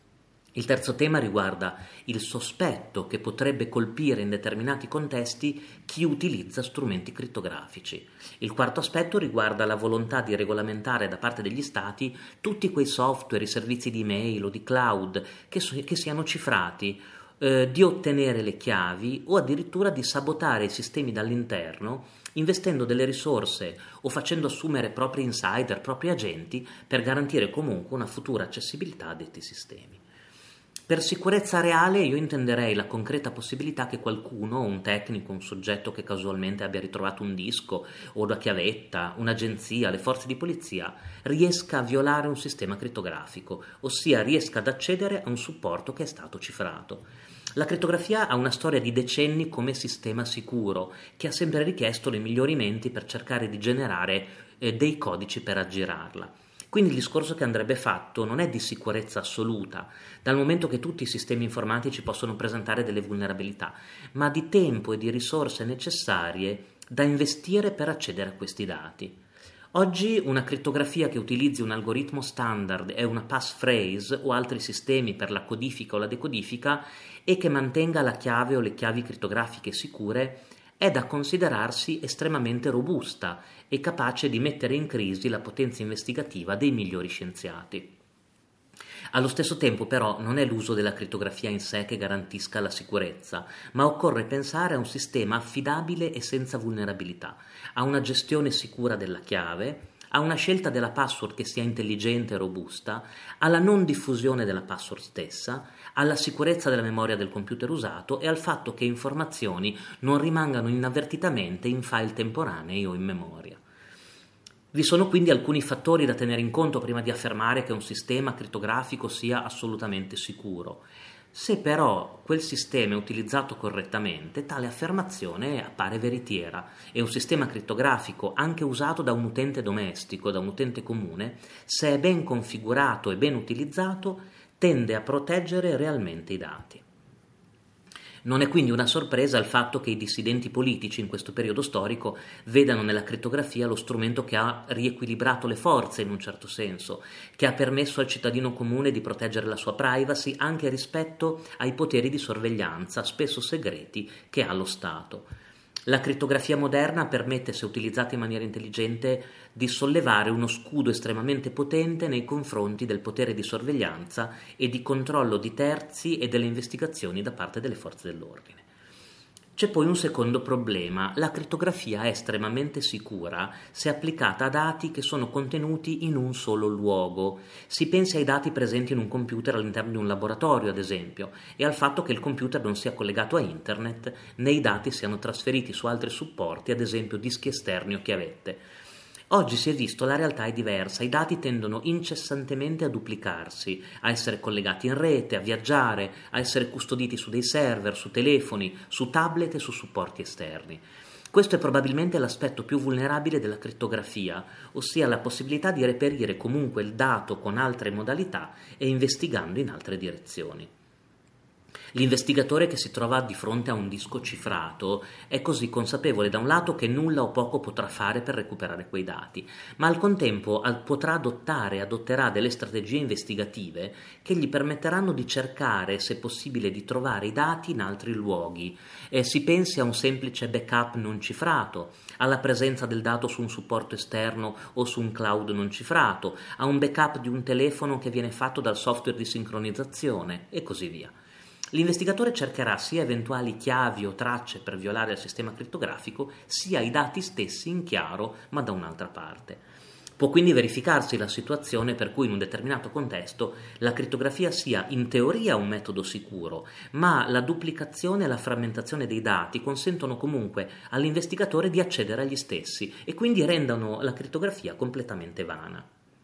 Il terzo tema riguarda il sospetto che potrebbe colpire in determinati contesti chi utilizza strumenti crittografici. Il quarto aspetto riguarda la volontà di regolamentare da parte degli stati tutti quei software, i servizi di email o di cloud che siano cifrati, di ottenere le chiavi o addirittura di sabotare i sistemi dall'interno investendo delle risorse o facendo assumere propri insider, propri agenti per garantire comunque una futura accessibilità a detti sistemi. Per sicurezza reale io intenderei la concreta possibilità che qualcuno, un tecnico, un soggetto che casualmente abbia ritrovato un disco o una chiavetta, un'agenzia, le forze di polizia, riesca a violare un sistema crittografico, ossia riesca ad accedere a un supporto che è stato cifrato. La crittografia ha una storia di decenni come sistema sicuro, che ha sempre richiesto le migliori menti per cercare di generare dei codici per aggirarla. Quindi il discorso che andrebbe fatto non è di sicurezza assoluta, dal momento che tutti i sistemi informatici possono presentare delle vulnerabilità, ma di tempo e di risorse necessarie da investire per accedere a questi dati. Oggi una crittografia che utilizzi un algoritmo standard e una passphrase o altri sistemi per la codifica o la decodifica e che mantenga la chiave o le chiavi crittografiche sicure è da considerarsi estremamente robusta e capace di mettere in crisi la potenza investigativa dei migliori scienziati. Allo stesso tempo però non è l'uso della crittografia in sé che garantisca la sicurezza, ma occorre pensare a un sistema affidabile e senza vulnerabilità, a una gestione sicura della chiave, a una scelta della password che sia intelligente e robusta, alla non diffusione della password stessa, alla sicurezza della memoria del computer usato e al fatto che informazioni non rimangano inavvertitamente in file temporanei o in memoria. Vi sono quindi alcuni fattori da tenere in conto prima di affermare che un sistema crittografico sia assolutamente sicuro. Se però quel sistema è utilizzato correttamente, tale affermazione appare veritiera e un sistema crittografico, anche usato da un utente domestico, da un utente comune, se è ben configurato e ben utilizzato, tende a proteggere realmente i dati. Non è quindi una sorpresa il fatto che i dissidenti politici in questo periodo storico vedano nella crittografia lo strumento che ha riequilibrato le forze in un certo senso, che ha permesso al cittadino comune di proteggere la sua privacy anche rispetto ai poteri di sorveglianza, spesso segreti, che ha lo Stato. La crittografia moderna permette, se utilizzata in maniera intelligente, di sollevare uno scudo estremamente potente nei confronti del potere di sorveglianza e di controllo di terzi e delle investigazioni da parte delle forze dell'ordine. C'è poi un secondo problema: la crittografia è estremamente sicura se applicata a dati che sono contenuti in un solo luogo. Si pensi ai dati presenti in un computer all'interno di un laboratorio, ad esempio, e al fatto che il computer non sia collegato a internet né i dati siano trasferiti su altri supporti, ad esempio dischi esterni o chiavette. Oggi si è visto la realtà è diversa, i dati tendono incessantemente a duplicarsi, a essere collegati in rete, a viaggiare, a essere custoditi su dei server, su telefoni, su tablet e su supporti esterni. Questo è probabilmente l'aspetto più vulnerabile della crittografia, ossia la possibilità di reperire comunque il dato con altre modalità e investigando in altre direzioni. L'investigatore che si trova di fronte a un disco cifrato è così consapevole da un lato che nulla o poco potrà fare per recuperare quei dati, ma al contempo potrà adotterà delle strategie investigative che gli permetteranno di cercare, se possibile, di trovare i dati in altri luoghi. Si pensi a un semplice backup non cifrato, alla presenza del dato su un supporto esterno o su un cloud non cifrato, a un backup di un telefono che viene fatto dal software di sincronizzazione e così via. L'investigatore cercherà sia eventuali chiavi o tracce per violare il sistema crittografico, sia i dati stessi in chiaro, ma da un'altra parte. Può quindi verificarsi la situazione per cui in un determinato contesto la crittografia sia in teoria un metodo sicuro, ma la duplicazione e la frammentazione dei dati consentono comunque all'investigatore di accedere agli stessi e quindi rendono la crittografia completamente vana.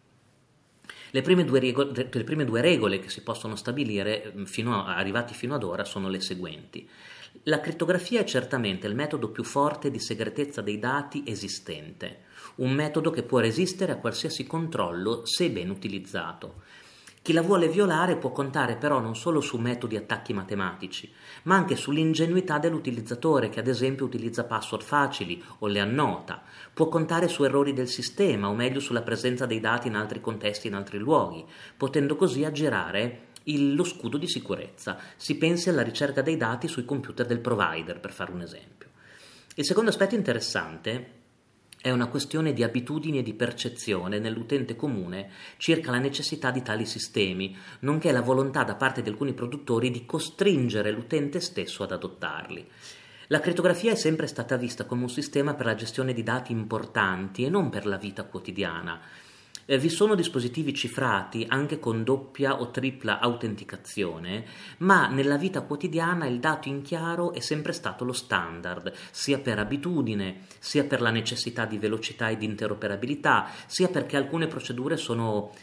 Le prime due regole che si possono stabilire arrivati fino ad ora sono le seguenti. La crittografia è certamente il metodo più forte di segretezza dei dati esistente, un metodo che può resistere a qualsiasi controllo se ben utilizzato. Chi la vuole violare può contare però non solo su metodi attacchi matematici, ma anche sull'ingenuità dell'utilizzatore che ad esempio utilizza password facili o le annota, può contare su errori del sistema o meglio sulla presenza dei dati in altri contesti, in altri luoghi, potendo così aggirare lo scudo di sicurezza. Si pensi alla ricerca dei dati sui computer del provider, per fare un esempio. Il secondo aspetto interessante è una questione di abitudini e di percezione nell'utente comune circa la necessità di tali sistemi, nonché la volontà da parte di alcuni produttori di costringere l'utente stesso ad adottarli. La crittografia è sempre stata vista come un sistema per la gestione di dati importanti e non per la vita quotidiana. Vi sono dispositivi cifrati anche con doppia o tripla autenticazione, ma nella vita quotidiana il dato in chiaro è sempre stato lo standard, sia per abitudine, sia per la necessità di velocità e di interoperabilità, sia perché alcune procedure sono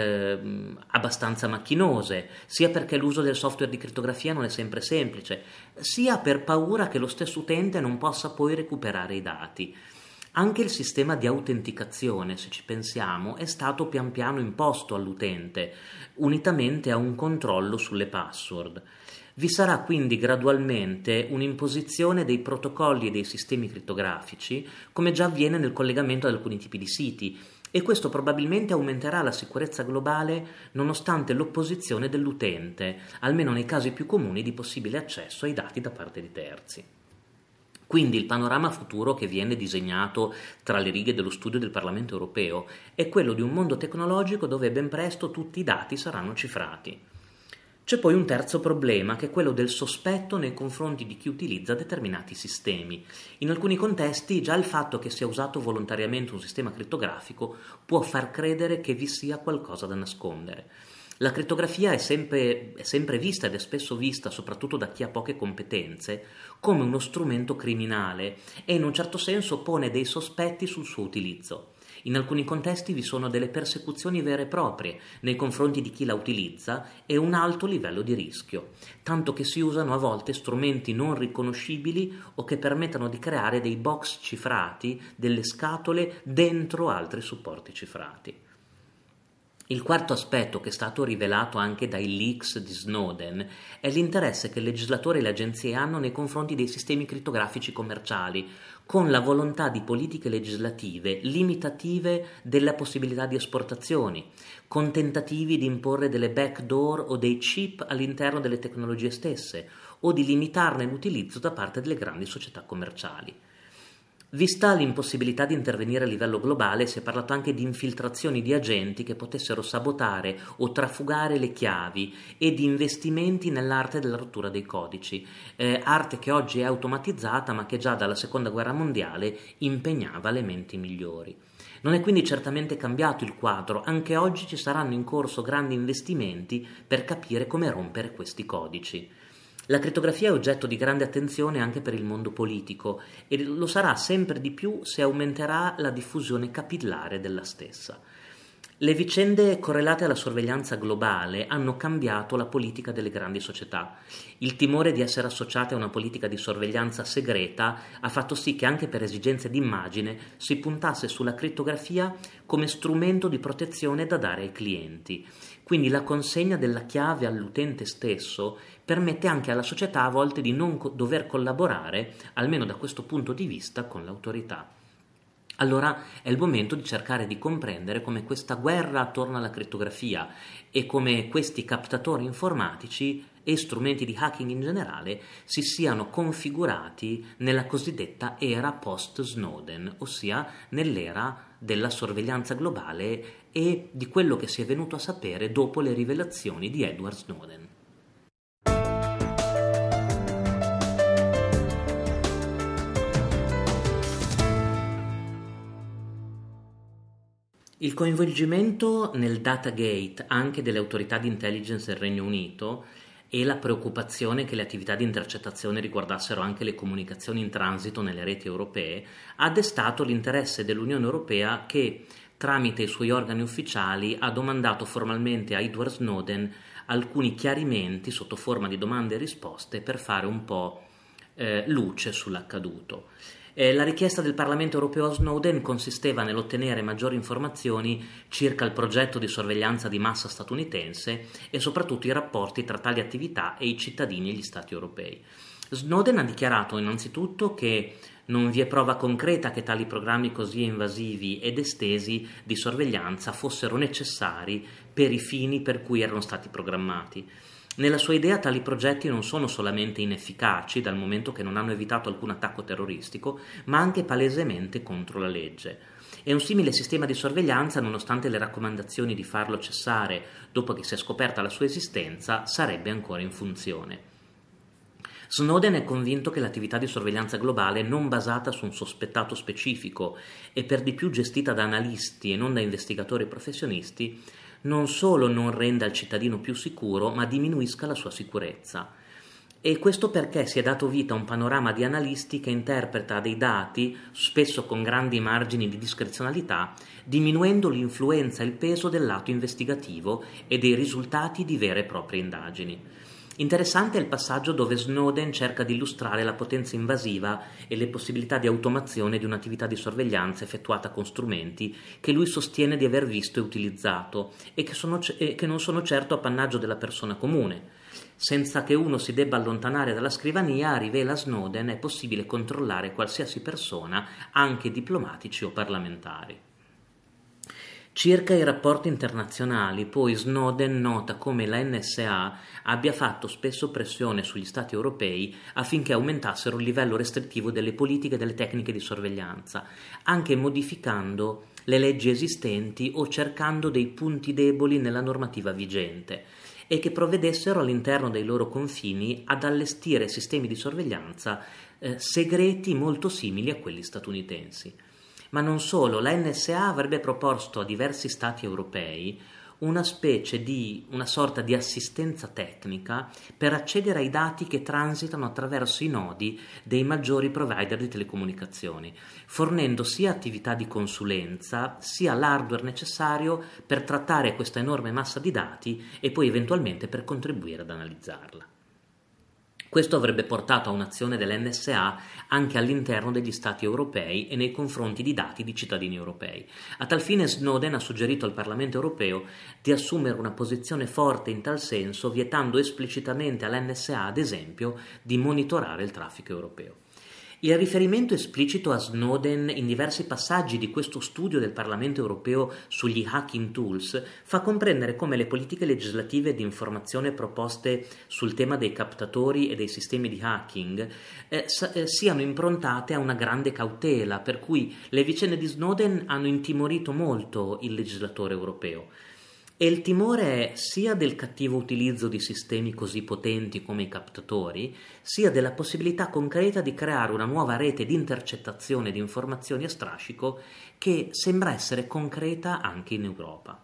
abbastanza macchinose, sia perché l'uso del software di crittografia non è sempre semplice, sia per paura che lo stesso utente non possa poi recuperare i dati. Anche il sistema di autenticazione, se ci pensiamo, è stato pian piano imposto all'utente, unitamente a un controllo sulle password. Vi sarà quindi gradualmente un'imposizione dei protocolli e dei sistemi crittografici, come già avviene nel collegamento ad alcuni tipi di siti, e questo probabilmente aumenterà la sicurezza globale nonostante l'opposizione dell'utente, almeno nei casi più comuni di possibile accesso ai dati da parte di terzi. Quindi il panorama futuro che viene disegnato tra le righe dello studio del Parlamento europeo è quello di un mondo tecnologico dove ben presto tutti i dati saranno cifrati. C'è poi un terzo problema, che è quello del sospetto nei confronti di chi utilizza determinati sistemi. In alcuni contesti già il fatto che sia usato volontariamente un sistema crittografico può far credere che vi sia qualcosa da nascondere. La crittografia è sempre vista ed è spesso vista, soprattutto da chi ha poche competenze, come uno strumento criminale e in un certo senso pone dei sospetti sul suo utilizzo. In alcuni contesti vi sono delle persecuzioni vere e proprie nei confronti di chi la utilizza e un alto livello di rischio, tanto che si usano a volte strumenti non riconoscibili o che permettano di creare dei box cifrati, delle scatole dentro altri supporti cifrati. Il quarto aspetto, che è stato rivelato anche dai leaks di Snowden, è l'interesse che il legislatore e le agenzie hanno nei confronti dei sistemi crittografici commerciali, con la volontà di politiche legislative limitative della possibilità di esportazioni, con tentativi di imporre delle backdoor o dei chip all'interno delle tecnologie stesse, o di limitarne l'utilizzo da parte delle grandi società commerciali. Vista l'impossibilità di intervenire a livello globale, si è parlato anche di infiltrazioni di agenti che potessero sabotare o trafugare le chiavi e di investimenti nell'arte della rottura dei codici, arte che oggi è automatizzata ma che già dalla Seconda Guerra Mondiale impegnava le menti migliori. Non è quindi certamente cambiato il quadro, anche oggi ci saranno in corso grandi investimenti per capire come rompere questi codici. La crittografia è oggetto di grande attenzione anche per il mondo politico e lo sarà sempre di più se aumenterà la diffusione capillare della stessa. Le vicende correlate alla sorveglianza globale hanno cambiato la politica delle grandi società. Il timore di essere associate a una politica di sorveglianza segreta ha fatto sì che anche per esigenze di immagine si puntasse sulla crittografia come strumento di protezione da dare ai clienti. Quindi la consegna della chiave all'utente stesso permette anche alla società a volte di non dover collaborare, almeno da questo punto di vista, con l'autorità. Allora è il momento di cercare di comprendere come questa guerra attorno alla crittografia e come questi captatori informatici e strumenti di hacking in generale si siano configurati nella cosiddetta era post-Snowden, ossia nell'era della sorveglianza globale e di quello che si è venuto a sapere dopo le rivelazioni di Edward Snowden. Il coinvolgimento nel Datagate anche delle autorità di intelligence del Regno Unito e la preoccupazione che le attività di intercettazione riguardassero anche le comunicazioni in transito nelle reti europee ha destato l'interesse dell'Unione Europea che, tramite i suoi organi ufficiali, ha domandato formalmente a Edward Snowden alcuni chiarimenti sotto forma di domande e risposte per fare un po' luce sull'accaduto. La richiesta del Parlamento europeo a Snowden consisteva nell'ottenere maggiori informazioni circa il progetto di sorveglianza di massa statunitense e soprattutto i rapporti tra tali attività e i cittadini e gli Stati europei. Snowden ha dichiarato innanzitutto che non vi è prova concreta che tali programmi così invasivi ed estesi di sorveglianza fossero necessari per i fini per cui erano stati programmati. Nella sua idea tali progetti non sono solamente inefficaci, dal momento che non hanno evitato alcun attacco terroristico, ma anche palesemente contro la legge. E un simile sistema di sorveglianza, nonostante le raccomandazioni di farlo cessare dopo che si è scoperta la sua esistenza, sarebbe ancora in funzione. Snowden è convinto che l'attività di sorveglianza globale, non basata su un sospettato specifico e per di più gestita da analisti e non da investigatori professionisti, non solo non renda il cittadino più sicuro, ma diminuisca la sua sicurezza. E questo perché si è dato vita a un panorama di analisti che interpreta dei dati, spesso con grandi margini di discrezionalità, diminuendo l'influenza e il peso del lato investigativo e dei risultati di vere e proprie indagini. Interessante è il passaggio dove Snowden cerca di illustrare la potenza invasiva e le possibilità di automazione di un'attività di sorveglianza effettuata con strumenti che lui sostiene di aver visto e utilizzato e che non sono certo appannaggio della persona comune. Senza che uno si debba allontanare dalla scrivania, rivela Snowden, è possibile controllare qualsiasi persona, anche diplomatici o parlamentari. Circa i rapporti internazionali, poi Snowden nota come la NSA abbia fatto spesso pressione sugli Stati europei affinché aumentassero il livello restrittivo delle politiche e delle tecniche di sorveglianza, anche modificando le leggi esistenti o cercando dei punti deboli nella normativa vigente, e che provvedessero all'interno dei loro confini ad allestire sistemi di sorveglianza segreti molto simili a quelli statunitensi. Ma non solo, la NSA avrebbe proposto a diversi stati europei una sorta di assistenza tecnica per accedere ai dati che transitano attraverso i nodi dei maggiori provider di telecomunicazioni, fornendo sia attività di consulenza sia l'hardware necessario per trattare questa enorme massa di dati e poi eventualmente per contribuire ad analizzarla. Questo avrebbe portato a un'azione dell'NSA anche all'interno degli Stati europei e nei confronti di dati di cittadini europei. A tal fine Snowden ha suggerito al Parlamento europeo di assumere una posizione forte in tal senso, vietando esplicitamente all'NSA, ad esempio, di monitorare il traffico europeo. Il riferimento esplicito a Snowden in diversi passaggi di questo studio del Parlamento europeo sugli hacking tools fa comprendere come le politiche legislative di informazione proposte sul tema dei captatori e dei sistemi di hacking siano improntate a una grande cautela, per cui le vicende di Snowden hanno intimorito molto il legislatore europeo. E il timore è sia del cattivo utilizzo di sistemi così potenti come i captatori, sia della possibilità concreta di creare una nuova rete di intercettazione di informazioni a strascico che sembra essere concreta anche in Europa.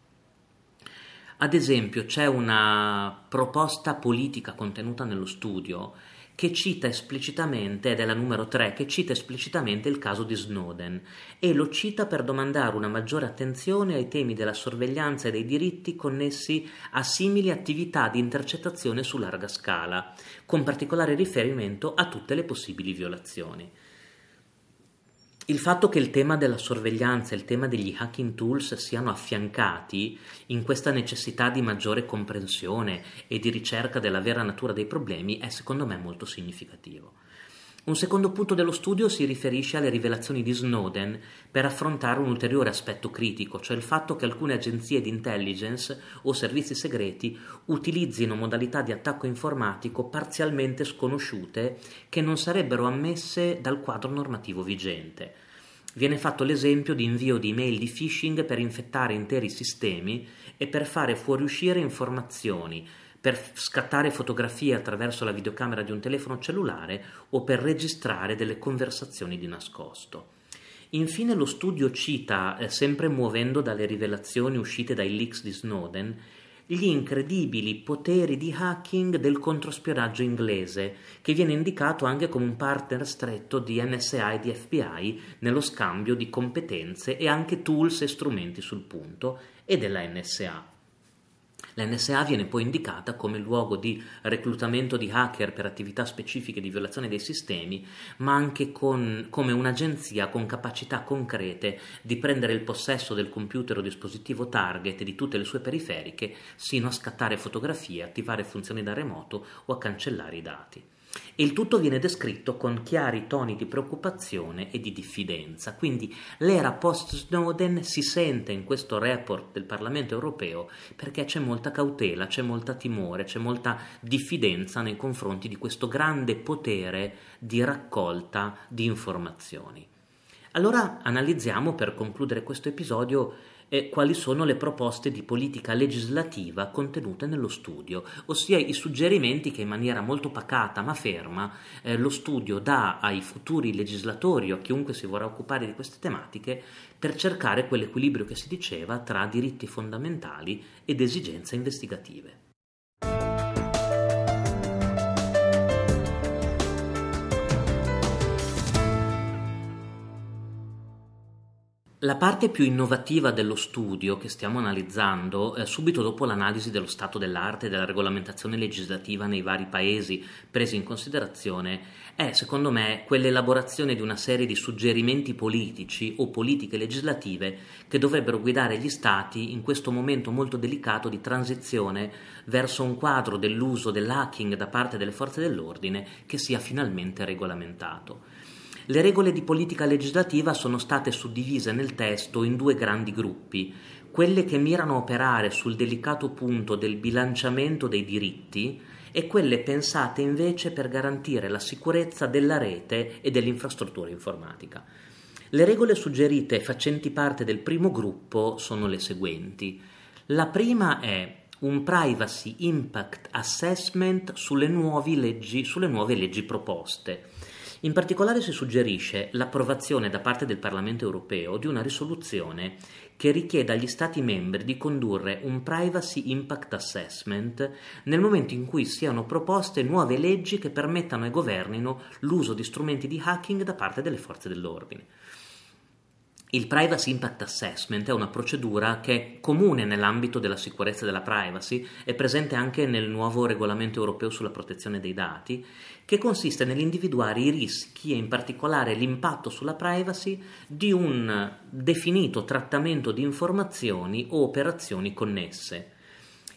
Ad esempio, c'è una proposta politica contenuta nello studio che cita esplicitamente, ed è la numero 3, che cita esplicitamente il caso di Snowden e lo cita per domandare una maggiore attenzione ai temi della sorveglianza e dei diritti connessi a simili attività di intercettazione su larga scala, con particolare riferimento a tutte le possibili violazioni. Il fatto che il tema della sorveglianza e il tema degli hacking tools siano affiancati in questa necessità di maggiore comprensione e di ricerca della vera natura dei problemi è secondo me molto significativo. Un secondo punto dello studio si riferisce alle rivelazioni di Snowden per affrontare un ulteriore aspetto critico, cioè il fatto che alcune agenzie di intelligence o servizi segreti utilizzino modalità di attacco informatico parzialmente sconosciute che non sarebbero ammesse dal quadro normativo vigente. Viene fatto l'esempio di invio di email di phishing per infettare interi sistemi e per fare fuoriuscire informazioni, per scattare fotografie attraverso la videocamera di un telefono cellulare o per registrare delle conversazioni di nascosto. Infine lo studio cita, sempre muovendo dalle rivelazioni uscite dai leaks di Snowden, gli incredibili poteri di hacking del controspionaggio inglese, che viene indicato anche come un partner stretto di NSA e di FBI nello scambio di competenze e anche tools e strumenti sul punto, e della NSA. La NSA viene poi indicata come luogo di reclutamento di hacker per attività specifiche di violazione dei sistemi, ma anche come un'agenzia con capacità concrete di prendere il possesso del computer o dispositivo target e di tutte le sue periferiche, sino a scattare fotografie, attivare funzioni da remoto o a cancellare i dati. E il tutto viene descritto con chiari toni di preoccupazione e di diffidenza. Quindi l'era post-Snowden si sente in questo report del Parlamento europeo perché c'è molta cautela, c'è molta timore, c'è molta diffidenza nei confronti di questo grande potere di raccolta di informazioni. Allora analizziamo, per concludere questo episodio, quali sono le proposte di politica legislativa contenute nello studio, ossia i suggerimenti che in maniera molto pacata ma ferma lo studio dà ai futuri legislatori o a chiunque si vorrà occupare di queste tematiche per cercare quell'equilibrio che si diceva tra diritti fondamentali ed esigenze investigative. La parte più innovativa dello studio che stiamo analizzando, subito dopo l'analisi dello stato dell'arte e della regolamentazione legislativa nei vari paesi presi in considerazione, è secondo me quell'elaborazione di una serie di suggerimenti politici o politiche legislative che dovrebbero guidare gli Stati in questo momento molto delicato di transizione verso un quadro dell'uso dell'hacking da parte delle forze dell'ordine che sia finalmente regolamentato. Le regole di politica legislativa sono state suddivise nel testo in due grandi gruppi, quelle che mirano a operare sul delicato punto del bilanciamento dei diritti e quelle pensate invece per garantire la sicurezza della rete e dell'infrastruttura informatica. Le regole suggerite facenti parte del primo gruppo sono le seguenti. La prima è un Privacy Impact Assessment sulle nuove leggi proposte. In particolare si suggerisce l'approvazione da parte del Parlamento europeo di una risoluzione che richieda agli Stati membri di condurre un Privacy Impact Assessment nel momento in cui siano proposte nuove leggi che permettano e governino l'uso di strumenti di hacking da parte delle forze dell'ordine. Il Privacy Impact Assessment è una procedura che è comune nell'ambito della sicurezza della privacy, è presente anche nel nuovo regolamento europeo sulla protezione dei dati, che consiste nell'individuare i rischi e in particolare l'impatto sulla privacy di un definito trattamento di informazioni o operazioni connesse.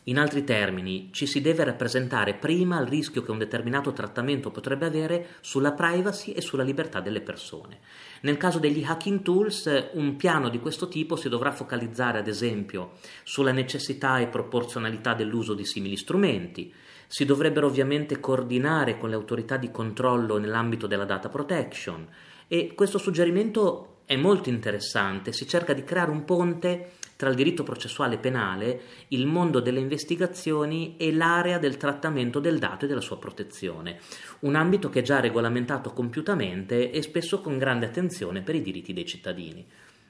In altri termini, ci si deve rappresentare prima il rischio che un determinato trattamento potrebbe avere sulla privacy e sulla libertà delle persone. Nel caso degli hacking tools, un piano di questo tipo si dovrà focalizzare, ad esempio, sulla necessità e proporzionalità dell'uso di simili strumenti. Si dovrebbero ovviamente coordinare con le autorità di controllo nell'ambito della data protection, e questo suggerimento è molto interessante. Si cerca di creare un ponte tra il diritto processuale penale, il mondo delle investigazioni e l'area del trattamento del dato e della sua protezione, un ambito che è già regolamentato compiutamente e spesso con grande attenzione per i diritti dei cittadini.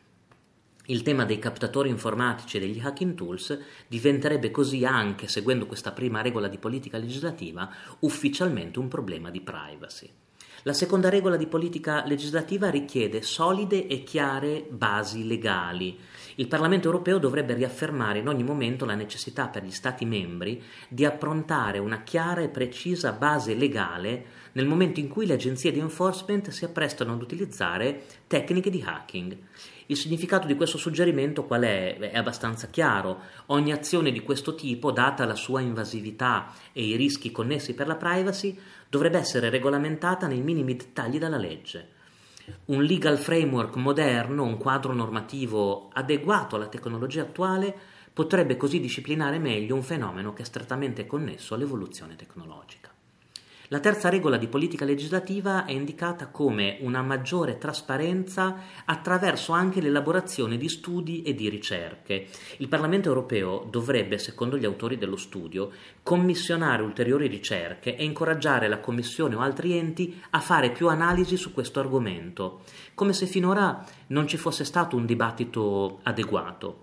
Il tema dei captatori informatici e degli hacking tools diventerebbe così, anche seguendo questa prima regola di politica legislativa, ufficialmente un problema di privacy. La seconda regola di politica legislativa richiede solide e chiare basi legali. Il Parlamento europeo dovrebbe riaffermare in ogni momento la necessità per gli Stati membri di approntare una chiara e precisa base legale nel momento in cui le agenzie di enforcement si apprestano ad utilizzare tecniche di hacking. Il significato di questo suggerimento qual è? È abbastanza chiaro. Ogni azione di questo tipo, data la sua invasività e i rischi connessi per la privacy, dovrebbe essere regolamentata nei minimi dettagli dalla legge. Un legal framework moderno, un quadro normativo adeguato alla tecnologia attuale, potrebbe così disciplinare meglio un fenomeno che è strettamente connesso all'evoluzione tecnologica. La terza regola di politica legislativa è indicata come una maggiore trasparenza attraverso anche l'elaborazione di studi e di ricerche. Il Parlamento europeo dovrebbe, secondo gli autori dello studio, commissionare ulteriori ricerche e incoraggiare la Commissione o altri enti a fare più analisi su questo argomento, come se finora non ci fosse stato un dibattito adeguato.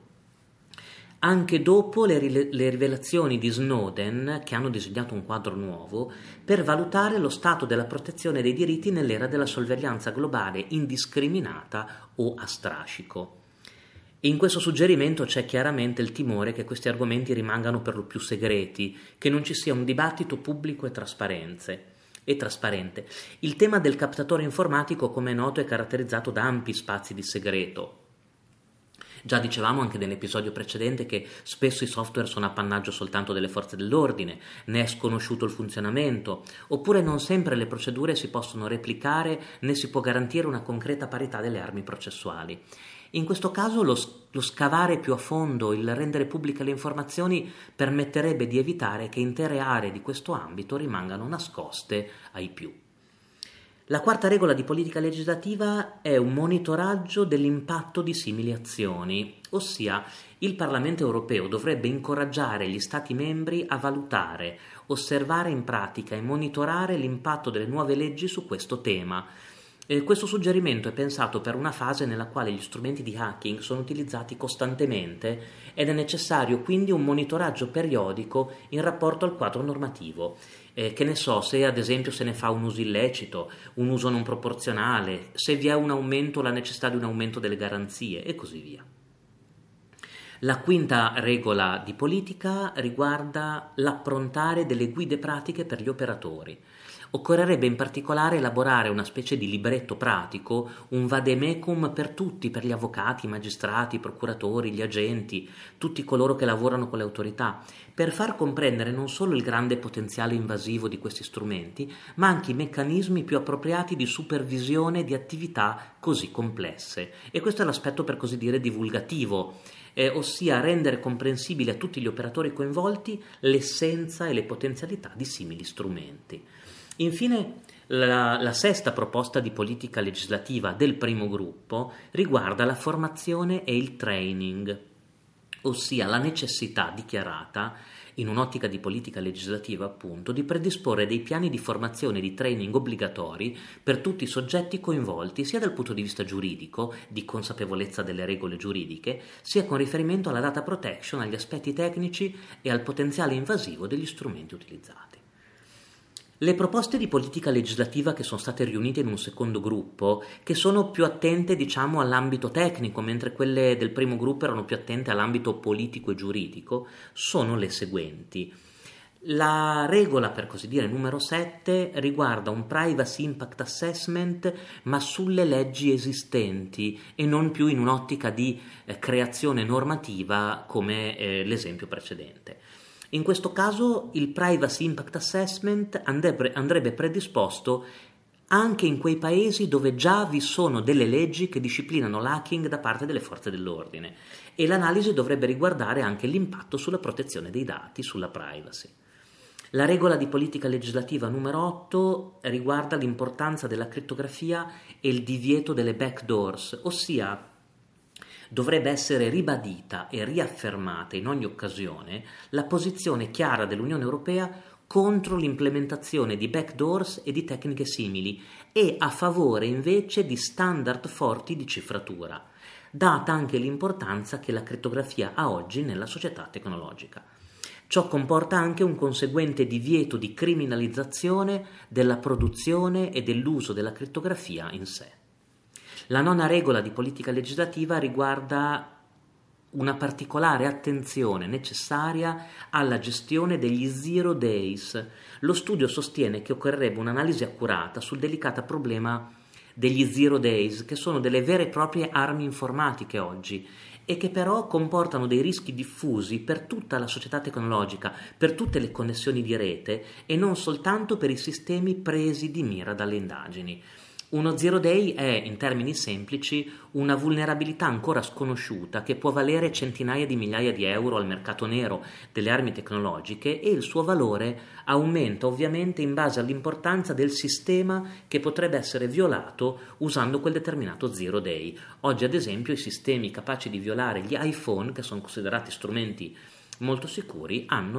Anche dopo le rivelazioni di Snowden, che hanno disegnato un quadro nuovo per valutare lo stato della protezione dei diritti nell'era della sorveglianza globale indiscriminata o a strascico. In questo suggerimento c'è chiaramente il timore che questi argomenti rimangano per lo più segreti, che non ci sia un dibattito pubblico e trasparente. Il tema del captatore informatico, come è noto, è caratterizzato da ampi spazi di segreto. Già dicevamo anche nell'episodio precedente che spesso i software sono appannaggio soltanto delle forze dell'ordine, ne è sconosciuto il funzionamento, oppure non sempre le procedure si possono replicare né si può garantire una concreta parità delle armi processuali. In questo caso lo scavare più a fondo, il rendere pubbliche le informazioni permetterebbe di evitare che intere aree di questo ambito rimangano nascoste ai più. La quarta regola di politica legislativa è un monitoraggio dell'impatto di simili azioni, ossia il Parlamento europeo dovrebbe incoraggiare gli Stati membri a valutare, osservare in pratica e monitorare l'impatto delle nuove leggi su questo tema. Questo suggerimento è pensato per una fase nella quale gli strumenti di hacking sono utilizzati costantemente ed è necessario quindi un monitoraggio periodico in rapporto al quadro normativo. Che ne so, se ad esempio se ne fa un uso illecito, un uso non proporzionale, se vi è un aumento, la necessità di un aumento delle garanzie e così via. La quinta regola di politica riguarda l'approntare delle guide pratiche per gli operatori. Occorrerebbe in particolare elaborare una specie di libretto pratico, un vademecum per tutti, per gli avvocati, i magistrati, i procuratori, gli agenti, tutti coloro che lavorano con le autorità, per far comprendere non solo il grande potenziale invasivo di questi strumenti, ma anche i meccanismi più appropriati di supervisione di attività così complesse. E questo è l'aspetto, per così dire, divulgativo, ossia rendere comprensibile a tutti gli operatori coinvolti l'essenza e le potenzialità di simili strumenti. Infine, la sesta proposta di politica legislativa del primo gruppo riguarda la formazione e il training, ossia la necessità dichiarata, in un'ottica di politica legislativa appunto, di predisporre dei piani di formazione e di training obbligatori per tutti i soggetti coinvolti, sia dal punto di vista giuridico, di consapevolezza delle regole giuridiche, sia con riferimento alla data protection, agli aspetti tecnici e al potenziale invasivo degli strumenti utilizzati. Le proposte di politica legislativa che sono state riunite in un secondo gruppo, che sono più attente, all'ambito tecnico, mentre quelle del primo gruppo erano più attente all'ambito politico e giuridico, sono le seguenti. La regola, per così dire, numero 7 riguarda un privacy impact assessment, ma sulle leggi esistenti e non più in un'ottica di creazione normativa come l'esempio precedente. In questo caso il Privacy Impact Assessment andrebbe predisposto anche in quei paesi dove già vi sono delle leggi che disciplinano l'hacking da parte delle forze dell'ordine, e l'analisi dovrebbe riguardare anche l'impatto sulla protezione dei dati, sulla privacy. La regola di politica legislativa numero 8 riguarda l'importanza della crittografia e il divieto delle backdoors, ossia dovrebbe essere ribadita e riaffermata in ogni occasione la posizione chiara dell'Unione Europea contro l'implementazione di backdoors e di tecniche simili, e a favore invece di standard forti di cifratura, data anche l'importanza che la crittografia ha oggi nella società tecnologica. Ciò comporta anche un conseguente divieto di criminalizzazione della produzione e dell'uso della crittografia in sé. La nona regola di politica legislativa riguarda una particolare attenzione necessaria alla gestione degli zero days. Lo studio sostiene che occorrerebbe un'analisi accurata sul delicato problema degli zero days, che sono delle vere e proprie armi informatiche oggi, e che però comportano dei rischi diffusi per tutta la società tecnologica, per tutte le connessioni di rete e non soltanto per i sistemi presi di mira dalle indagini. Uno zero day è, in termini semplici, una vulnerabilità ancora sconosciuta che può valere centinaia di migliaia di euro al mercato nero delle armi tecnologiche, e il suo valore aumenta ovviamente in base all'importanza del sistema che potrebbe essere violato usando quel determinato zero day. Oggi, ad esempio, i sistemi capaci di violare gli iPhone, che sono considerati strumenti molto sicuri, hanno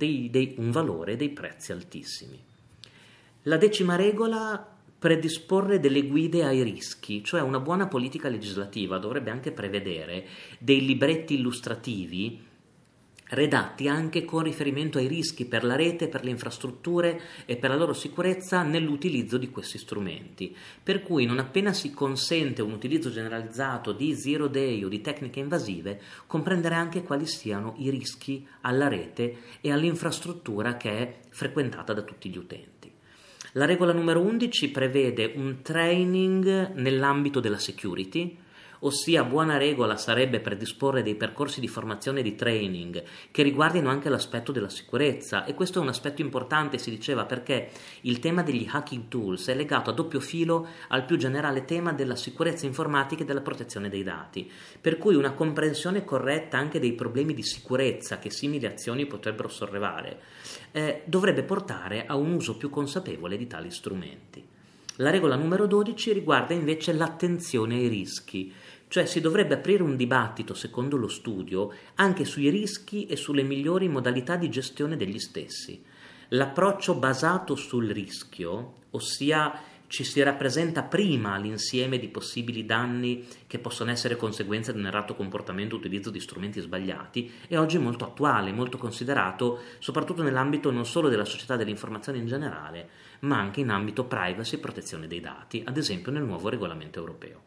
un valore, dei prezzi altissimi. La 10ª regola: predisporre delle guide ai rischi, cioè una buona politica legislativa dovrebbe anche prevedere dei libretti illustrativi redatti anche con riferimento ai rischi per la rete, per le infrastrutture e per la loro sicurezza nell'utilizzo di questi strumenti, per cui non appena si consente un utilizzo generalizzato di zero day o di tecniche invasive, comprendere anche quali siano i rischi alla rete e all'infrastruttura che è frequentata da tutti gli utenti. La regola numero 11 prevede un training nell'ambito della security, ossia buona regola sarebbe predisporre dei percorsi di formazione e di training che riguardino anche l'aspetto della sicurezza, e questo è un aspetto importante, si diceva, perché il tema degli hacking tools è legato a doppio filo al più generale tema della sicurezza informatica e della protezione dei dati, per cui una comprensione corretta anche dei problemi di sicurezza che simili azioni potrebbero sollevare dovrebbe portare a un uso più consapevole di tali strumenti. La regola numero 12 riguarda invece l'attenzione ai rischi, cioè si dovrebbe aprire un dibattito, secondo lo studio, anche sui rischi e sulle migliori modalità di gestione degli stessi. L'approccio basato sul rischio, ossia ci si rappresenta prima l'insieme di possibili danni che possono essere conseguenze di un errato comportamento o utilizzo di strumenti sbagliati, è oggi molto attuale, molto considerato, soprattutto nell'ambito non solo della società dell'informazione in generale, ma anche in ambito privacy e protezione dei dati, ad esempio nel nuovo regolamento europeo.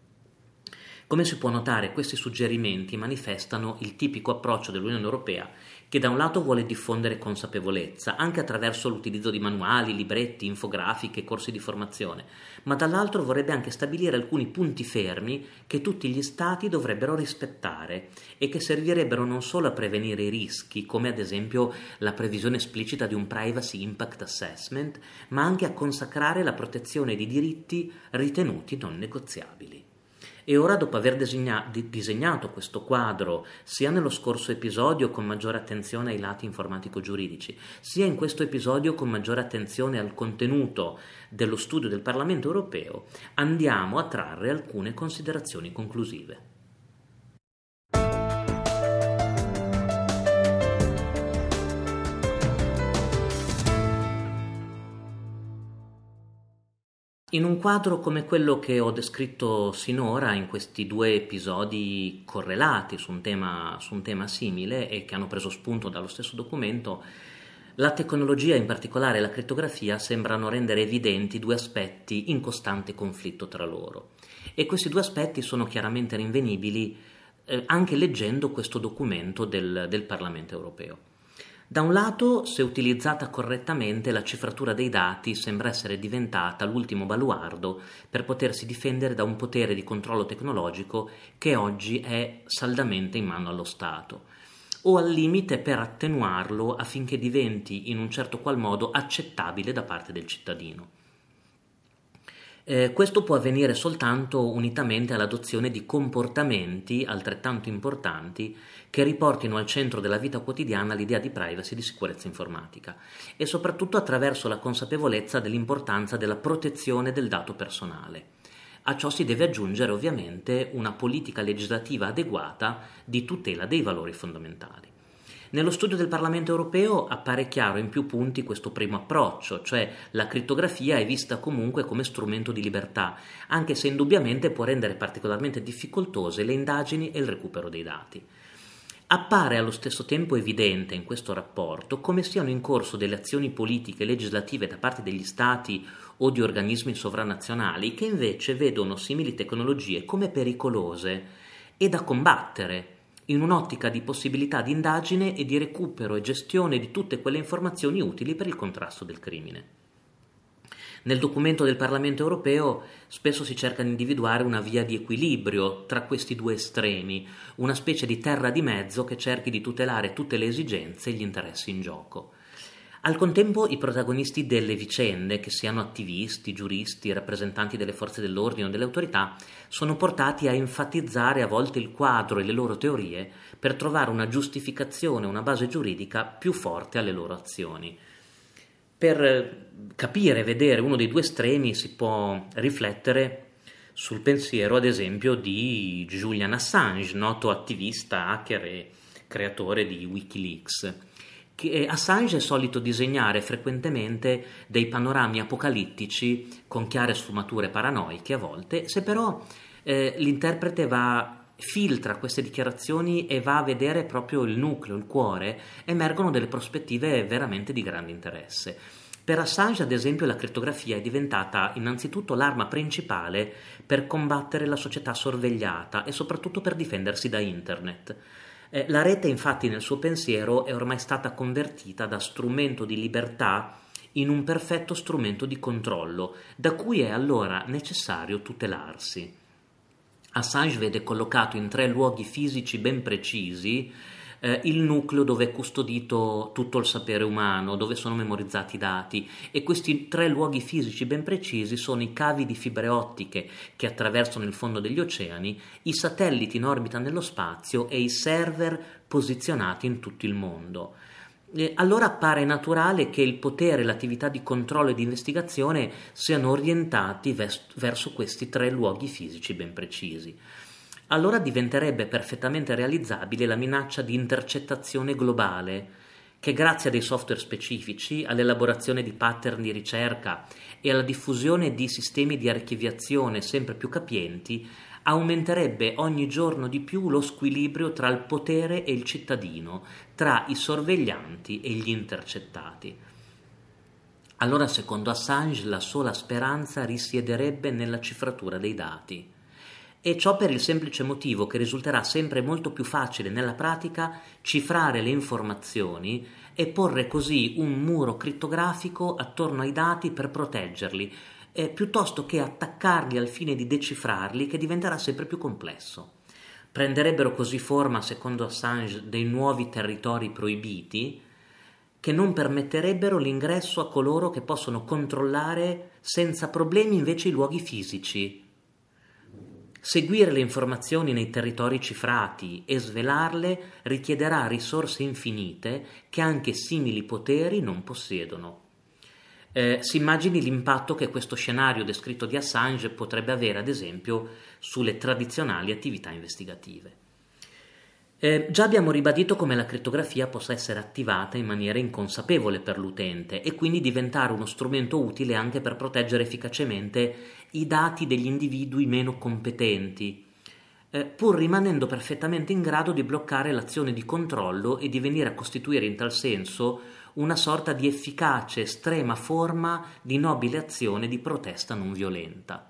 Come si può notare, questi suggerimenti manifestano il tipico approccio dell'Unione Europea, che da un lato vuole diffondere consapevolezza, anche attraverso l'utilizzo di manuali, libretti, infografiche, corsi di formazione, ma dall'altro vorrebbe anche stabilire alcuni punti fermi che tutti gli Stati dovrebbero rispettare e che servirebbero non solo a prevenire i rischi, come ad esempio la previsione esplicita di un Privacy Impact Assessment, ma anche a consacrare la protezione di diritti ritenuti non negoziabili. E ora, dopo aver disegnato questo quadro sia nello scorso episodio con maggiore attenzione ai lati informatico-giuridici, sia in questo episodio con maggiore attenzione al contenuto dello studio del Parlamento europeo, andiamo a trarre alcune considerazioni conclusive. In un quadro come quello che ho descritto sinora in questi 2 episodi correlati su un tema simile e che hanno preso spunto dallo stesso documento, la tecnologia, in particolare la crittografia, sembrano rendere evidenti 2 aspetti in costante conflitto tra loro. E questi 2 aspetti sono chiaramente rinvenibili anche leggendo questo documento del Parlamento europeo. Da un lato, se utilizzata correttamente, la cifratura dei dati sembra essere diventata l'ultimo baluardo per potersi difendere da un potere di controllo tecnologico che oggi è saldamente in mano allo Stato. o al limite per attenuarlo affinché diventi in un certo qual modo accettabile da parte del cittadino. Questo può avvenire soltanto unitamente all'adozione di comportamenti altrettanto importanti che riportino al centro della vita quotidiana l'idea di privacy e di sicurezza informatica e soprattutto attraverso la consapevolezza dell'importanza della protezione del dato personale. A ciò si deve aggiungere ovviamente una politica legislativa adeguata di tutela dei valori fondamentali. Nello studio del Parlamento europeo appare chiaro in più punti questo primo approccio, cioè la crittografia è vista comunque come strumento di libertà, anche se indubbiamente può rendere particolarmente difficoltose le indagini e il recupero dei dati. Appare allo stesso tempo evidente in questo rapporto come siano in corso delle azioni politiche e legislative da parte degli Stati o di organismi sovranazionali che invece vedono simili tecnologie come pericolose e da combattere, in un'ottica di possibilità di indagine e di recupero e gestione di tutte quelle informazioni utili per il contrasto del crimine. Nel documento del Parlamento europeo spesso si cerca di individuare una via di equilibrio tra questi due estremi, una specie di terra di mezzo che cerchi di tutelare tutte le esigenze e gli interessi in gioco. Al contempo i protagonisti delle vicende, che siano attivisti, giuristi, rappresentanti delle forze dell'ordine o delle autorità, sono portati a enfatizzare a volte il quadro e le loro teorie per trovare una giustificazione, una base giuridica più forte alle loro azioni. Per capire e vedere uno dei due estremi si può riflettere sul pensiero, ad esempio, di Julian Assange, noto attivista, hacker e creatore di Wikileaks. Assange è solito disegnare frequentemente dei panorami apocalittici con chiare sfumature paranoiche a volte, se però l'interprete filtra queste dichiarazioni e va a vedere proprio il nucleo, il cuore, emergono delle prospettive veramente di grande interesse. Per Assange, ad esempio, la crittografia è diventata innanzitutto l'arma principale per combattere la società sorvegliata e soprattutto per difendersi da internet. La rete, infatti, nel suo pensiero è ormai stata convertita da strumento di libertà in un perfetto strumento di controllo, da cui è allora necessario tutelarsi. Assange vede collocato in 3 luoghi fisici ben precisi il nucleo dove è custodito tutto il sapere umano, dove sono memorizzati i dati, e questi 3 luoghi fisici ben precisi sono i cavi di fibre ottiche che attraversano il fondo degli oceani, i satelliti in orbita nello spazio e i server posizionati in tutto il mondo. Allora appare naturale che il potere e l'attività di controllo e di investigazione siano orientati verso questi 3 luoghi fisici ben precisi. Allora diventerebbe perfettamente realizzabile la minaccia di intercettazione globale, che grazie a dei software specifici, all'elaborazione di pattern di ricerca e alla diffusione di sistemi di archiviazione sempre più capienti, aumenterebbe ogni giorno di più lo squilibrio tra il potere e il cittadino, tra i sorveglianti e gli intercettati. Allora, secondo Assange, la sola speranza risiederebbe nella cifratura dei dati. E ciò per il semplice motivo che risulterà sempre molto più facile nella pratica cifrare le informazioni e porre così un muro crittografico attorno ai dati per proteggerli, piuttosto che attaccarli al fine di decifrarli, che diventerà sempre più complesso. Prenderebbero così forma, secondo Assange, dei nuovi territori proibiti che non permetterebbero l'ingresso a coloro che possono controllare senza problemi invece i luoghi fisici. Seguire le informazioni nei territori cifrati e svelarle richiederà risorse infinite che anche simili poteri non possiedono. Si immagini l'impatto che questo scenario descritto di Assange potrebbe avere, ad esempio, sulle tradizionali attività investigative. Già abbiamo ribadito come la crittografia possa essere attivata in maniera inconsapevole per l'utente e quindi diventare uno strumento utile anche per proteggere efficacemente i dati degli individui meno competenti, pur rimanendo perfettamente in grado di bloccare l'azione di controllo e di venire a costituire in tal senso una sorta di efficace estrema forma di nobile azione di protesta non violenta.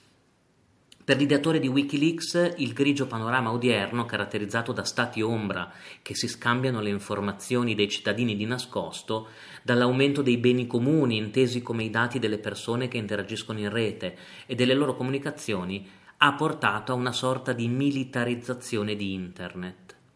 Per l'ideatore di Wikileaks, il grigio panorama odierno, caratterizzato da stati ombra che si scambiano le informazioni dei cittadini di nascosto, dall'aumento dei beni comuni intesi come i dati delle persone che interagiscono in rete e delle loro comunicazioni, ha portato a una sorta di militarizzazione di Internet.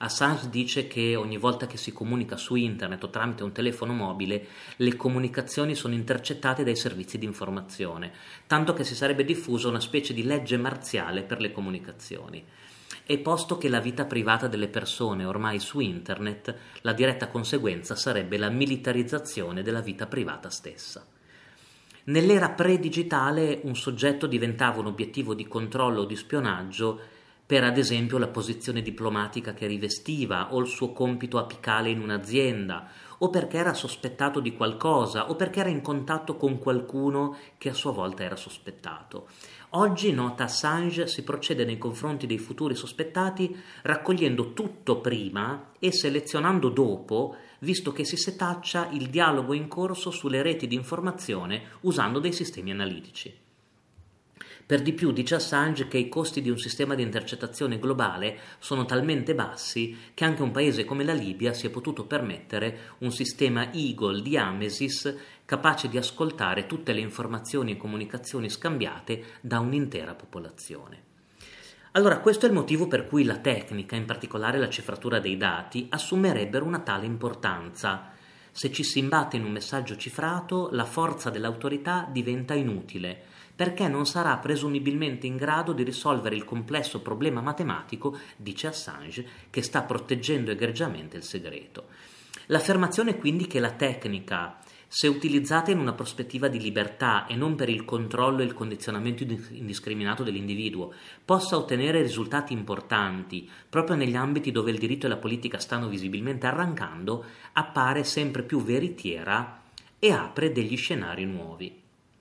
Assange dice che ogni volta che si comunica su internet o tramite un telefono mobile, le comunicazioni sono intercettate dai servizi di informazione, tanto che si sarebbe diffusa una specie di legge marziale per le comunicazioni. E posto che la vita privata delle persone è ormai su internet, la diretta conseguenza sarebbe la militarizzazione della vita privata stessa. Nell'era pre-digitale un soggetto diventava un obiettivo di controllo o di spionaggio per ad esempio la posizione diplomatica che rivestiva o il suo compito apicale in un'azienda, o perché era sospettato di qualcosa o perché era in contatto con qualcuno che a sua volta era sospettato. Oggi, nota Assange, si procede nei confronti dei futuri sospettati raccogliendo tutto prima e selezionando dopo, visto che si setaccia il dialogo in corso sulle reti di informazione usando dei sistemi analitici. Per di più dice Assange che i costi di un sistema di intercettazione globale sono talmente bassi che anche un paese come la Libia si è potuto permettere un sistema Eagle di Amesis capace di ascoltare tutte le informazioni e comunicazioni scambiate da un'intera popolazione. Allora, questo è il motivo per cui la tecnica, in particolare la cifratura dei dati, assumerebbero una tale importanza. Se ci si imbatte in un messaggio cifrato, la forza dell'autorità diventa inutile, perché non sarà presumibilmente in grado di risolvere il complesso problema matematico, dice Assange, che sta proteggendo egregiamente il segreto. L'affermazione quindi che la tecnica, se utilizzata in una prospettiva di libertà e non per il controllo e il condizionamento indiscriminato dell'individuo, possa ottenere risultati importanti proprio negli ambiti dove il diritto e la politica stanno visibilmente arrancando, appare sempre più veritiera e apre degli scenari nuovi.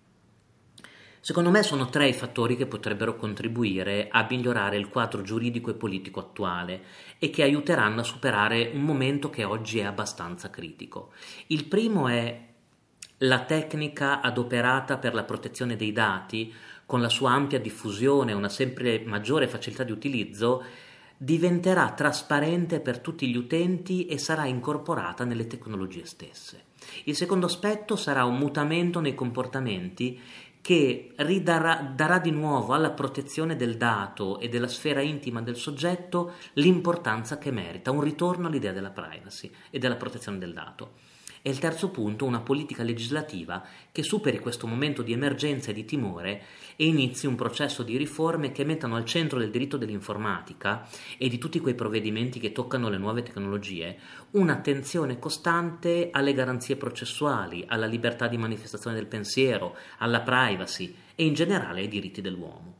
Secondo me sono 3 i fattori che potrebbero contribuire a migliorare il quadro giuridico e politico attuale e che aiuteranno a superare un momento che oggi è abbastanza critico. Il primo è la tecnica adoperata per la protezione dei dati, con la sua ampia diffusione e una sempre maggiore facilità di utilizzo, diventerà trasparente per tutti gli utenti e sarà incorporata nelle tecnologie stesse. Il secondo aspetto sarà un mutamento nei comportamenti che darà di nuovo alla protezione del dato e della sfera intima del soggetto l'importanza che merita, un ritorno all'idea della privacy e della protezione del dato. E il terzo punto, una politica legislativa che superi questo momento di emergenza e di timore e inizi un processo di riforme che mettano al centro del diritto dell'informatica e di tutti quei provvedimenti che toccano le nuove tecnologie un'attenzione costante alle garanzie processuali, alla libertà di manifestazione del pensiero, alla privacy e in generale ai diritti dell'uomo.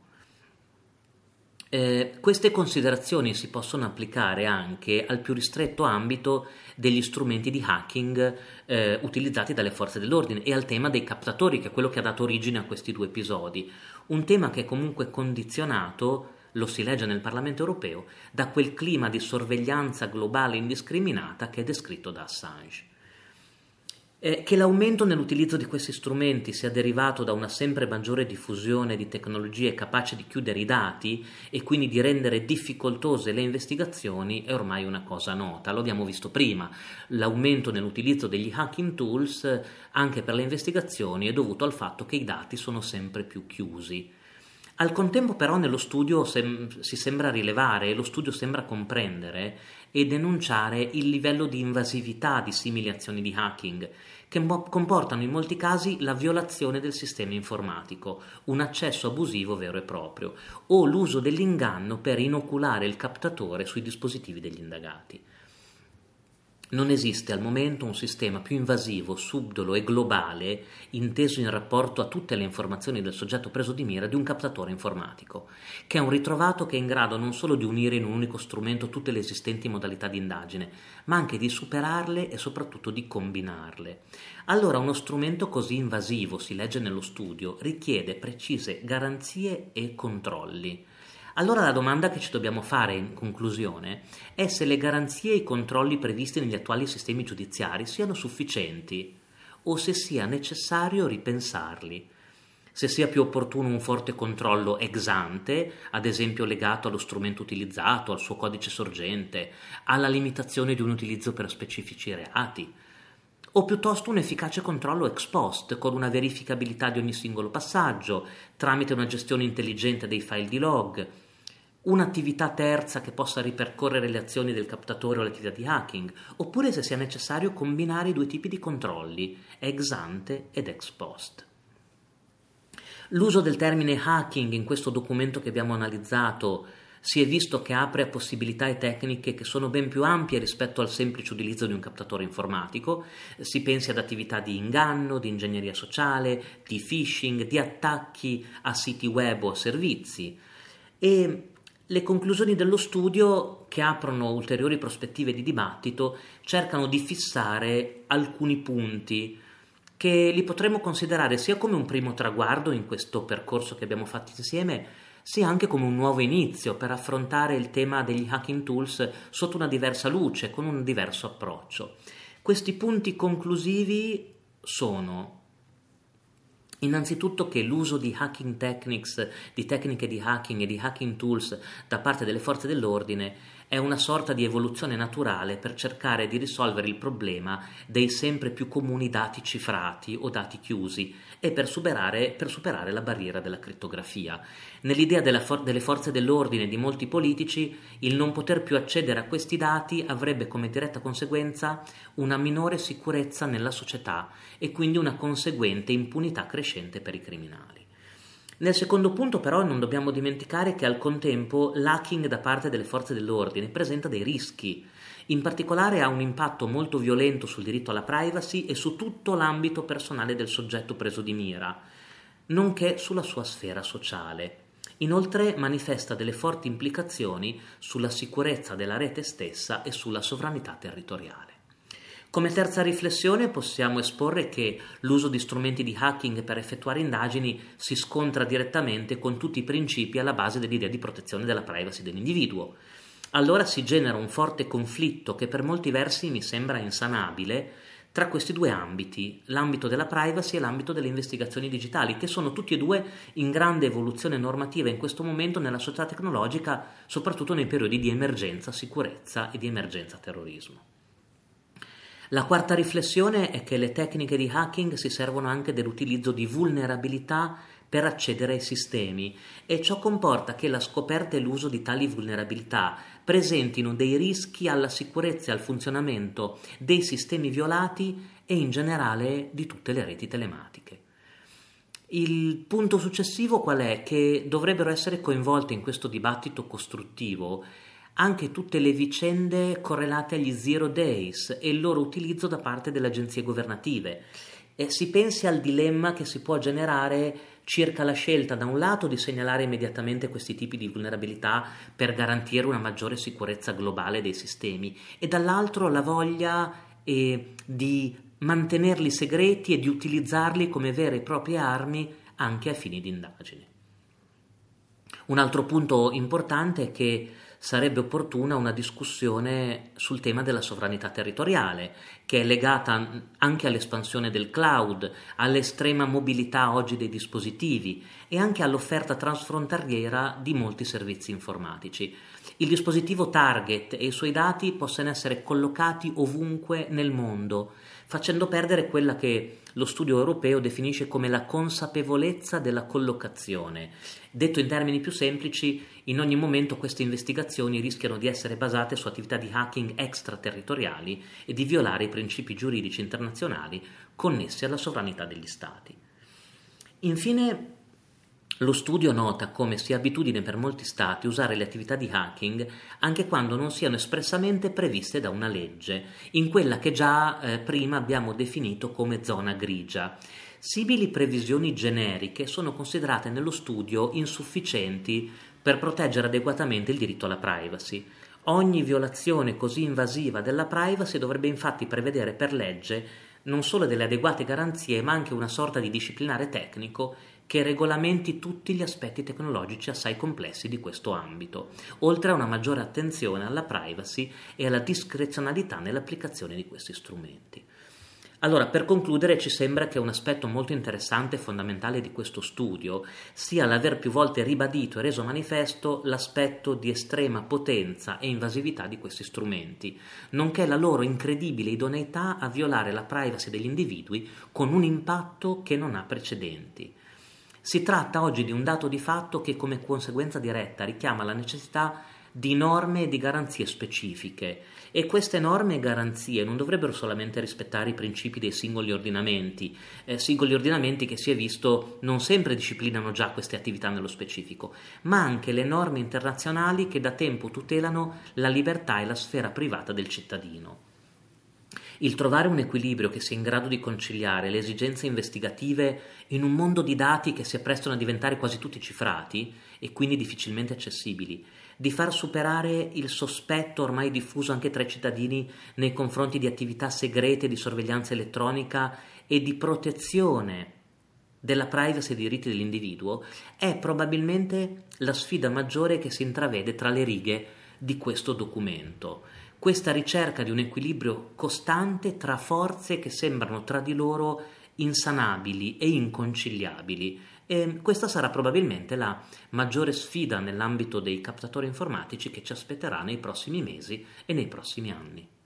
Queste considerazioni si possono applicare anche al più ristretto ambito degli strumenti di hacking utilizzati dalle forze dell'ordine e al tema dei captatori, che è quello che ha dato origine a questi 2 episodi. Un tema che è comunque condizionato, lo si legge nel Parlamento europeo, da quel clima di sorveglianza globale indiscriminata che è descritto da Assange. Che l'aumento nell'utilizzo di questi strumenti sia derivato da una sempre maggiore diffusione di tecnologie capaci di chiudere i dati e quindi di rendere difficoltose le investigazioni è ormai una cosa nota, lo abbiamo visto prima. L'aumento nell'utilizzo degli hacking tools anche per le investigazioni è dovuto al fatto che i dati sono sempre più chiusi. Al contempo però nello studio si sembra rilevare e lo studio sembra comprendere e denunciare il livello di invasività di simili azioni di hacking che comportano in molti casi la violazione del sistema informatico, un accesso abusivo vero e proprio, o l'uso dell'inganno per inoculare il captatore sui dispositivi degli indagati. Non esiste al momento un sistema più invasivo, subdolo e globale, inteso in rapporto a tutte le informazioni del soggetto preso di mira, di un captatore informatico, che è un ritrovato che è in grado non solo di unire in un unico strumento tutte le esistenti modalità di indagine, ma anche di superarle e soprattutto di combinarle. Allora uno strumento così invasivo, si legge nello studio, richiede precise garanzie e controlli. Allora la domanda che ci dobbiamo fare in conclusione è se le garanzie e i controlli previsti negli attuali sistemi giudiziari siano sufficienti o se sia necessario ripensarli, se sia più opportuno un forte controllo ex ante, ad esempio legato allo strumento utilizzato, al suo codice sorgente, alla limitazione di un utilizzo per specifici reati, o piuttosto un efficace controllo ex post con una verificabilità di ogni singolo passaggio tramite una gestione intelligente dei file di log, un'attività terza che possa ripercorrere le azioni del captatore o l'attività di hacking, oppure se sia necessario combinare i due tipi di controlli, ex ante ed ex post. L'uso del termine hacking in questo documento che abbiamo analizzato si è visto che apre a possibilità e tecniche che sono ben più ampie rispetto al semplice utilizzo di un captatore informatico. Si pensi ad attività di inganno, di ingegneria sociale, di phishing, di attacchi a siti web o a servizi. E le conclusioni dello studio, che aprono ulteriori prospettive di dibattito, cercano di fissare alcuni punti che li potremmo considerare sia come un primo traguardo in questo percorso che abbiamo fatto insieme, sia anche come un nuovo inizio per affrontare il tema degli hacking tools sotto una diversa luce, con un diverso approccio. Questi punti conclusivi sono: innanzitutto che l'uso di hacking techniques, di tecniche di hacking e di hacking tools da parte delle forze dell'ordine è una sorta di evoluzione naturale per cercare di risolvere il problema dei sempre più comuni dati cifrati o dati chiusi e per superare la barriera della crittografia. Nell'idea delle forze dell'ordine e di molti politici, il non poter più accedere a questi dati avrebbe come diretta conseguenza una minore sicurezza nella società e quindi una conseguente impunità crescente per i criminali. Nel secondo punto però non dobbiamo dimenticare che al contempo l'hacking da parte delle forze dell'ordine presenta dei rischi. In particolare ha un impatto molto violento sul diritto alla privacy e su tutto l'ambito personale del soggetto preso di mira, nonché sulla sua sfera sociale. Inoltre manifesta delle forti implicazioni sulla sicurezza della rete stessa e sulla sovranità territoriale. Come terza riflessione possiamo esporre che l'uso di strumenti di hacking per effettuare indagini si scontra direttamente con tutti i principi alla base dell'idea di protezione della privacy dell'individuo. Allora si genera un forte conflitto che per molti versi mi sembra insanabile tra questi due ambiti, l'ambito della privacy e l'ambito delle investigazioni digitali, che sono tutti e due in grande evoluzione normativa in questo momento nella società tecnologica, soprattutto nei periodi di emergenza sicurezza e di emergenza terrorismo. La quarta riflessione è che le tecniche di hacking si servono anche dell'utilizzo di vulnerabilità per accedere ai sistemi e ciò comporta che la scoperta e l'uso di tali vulnerabilità presentino dei rischi alla sicurezza e al funzionamento dei sistemi violati e in generale di tutte le reti telematiche. Il punto successivo qual è? Che dovrebbero essere coinvolte in questo dibattito costruttivo anche tutte le vicende correlate agli Zero Days e il loro utilizzo da parte delle agenzie governative. E si pensi al dilemma che si può generare circa la scelta da un lato di segnalare immediatamente questi tipi di vulnerabilità per garantire una maggiore sicurezza globale dei sistemi e dall'altro la voglia di mantenerli segreti e di utilizzarli come vere e proprie armi anche a fini di indagine. Un altro punto importante è che sarebbe opportuna una discussione sul tema della sovranità territoriale, che è legata anche all'espansione del cloud, all'estrema mobilità oggi dei dispositivi e anche all'offerta transfrontaliera di molti servizi informatici. Il dispositivo target e i suoi dati possono essere collocati ovunque nel mondo, facendo perdere quella che lo studio europeo definisce come la consapevolezza della collocazione. Detto in termini più semplici, in ogni momento queste investigazioni rischiano di essere basate su attività di hacking extraterritoriali e di violare i principi giuridici internazionali connessi alla sovranità degli Stati. Infine, lo studio nota come sia abitudine per molti Stati usare le attività di hacking anche quando non siano espressamente previste da una legge, in quella che già prima abbiamo definito come zona grigia. Simili previsioni generiche sono considerate nello studio insufficienti per proteggere adeguatamente il diritto alla privacy. Ogni violazione così invasiva della privacy dovrebbe infatti prevedere per legge non solo delle adeguate garanzie, ma anche una sorta di disciplinare tecnico che regolamenti tutti gli aspetti tecnologici assai complessi di questo ambito, oltre a una maggiore attenzione alla privacy e alla discrezionalità nell'applicazione di questi strumenti. Allora, per concludere, ci sembra che un aspetto molto interessante e fondamentale di questo studio sia l'aver più volte ribadito e reso manifesto l'aspetto di estrema potenza e invasività di questi strumenti, nonché la loro incredibile idoneità a violare la privacy degli individui con un impatto che non ha precedenti. Si tratta oggi di un dato di fatto che come conseguenza diretta richiama la necessità di norme e di garanzie specifiche, e queste norme e garanzie non dovrebbero solamente rispettare i principi dei singoli ordinamenti che si è visto non sempre disciplinano già queste attività nello specifico, ma anche le norme internazionali che da tempo tutelano la libertà e la sfera privata del cittadino. Il trovare un equilibrio che sia in grado di conciliare le esigenze investigative in un mondo di dati che si apprestano a diventare quasi tutti cifrati e quindi difficilmente accessibili, di far superare il sospetto ormai diffuso anche tra i cittadini nei confronti di attività segrete di sorveglianza elettronica e di protezione della privacy e dei diritti dell'individuo, è probabilmente la sfida maggiore che si intravede tra le righe di questo documento. Questa ricerca di un equilibrio costante tra forze che sembrano tra di loro insanabili e inconciliabili, e questa sarà probabilmente la maggiore sfida nell'ambito dei captatori informatici che ci aspetterà nei prossimi mesi e nei prossimi anni.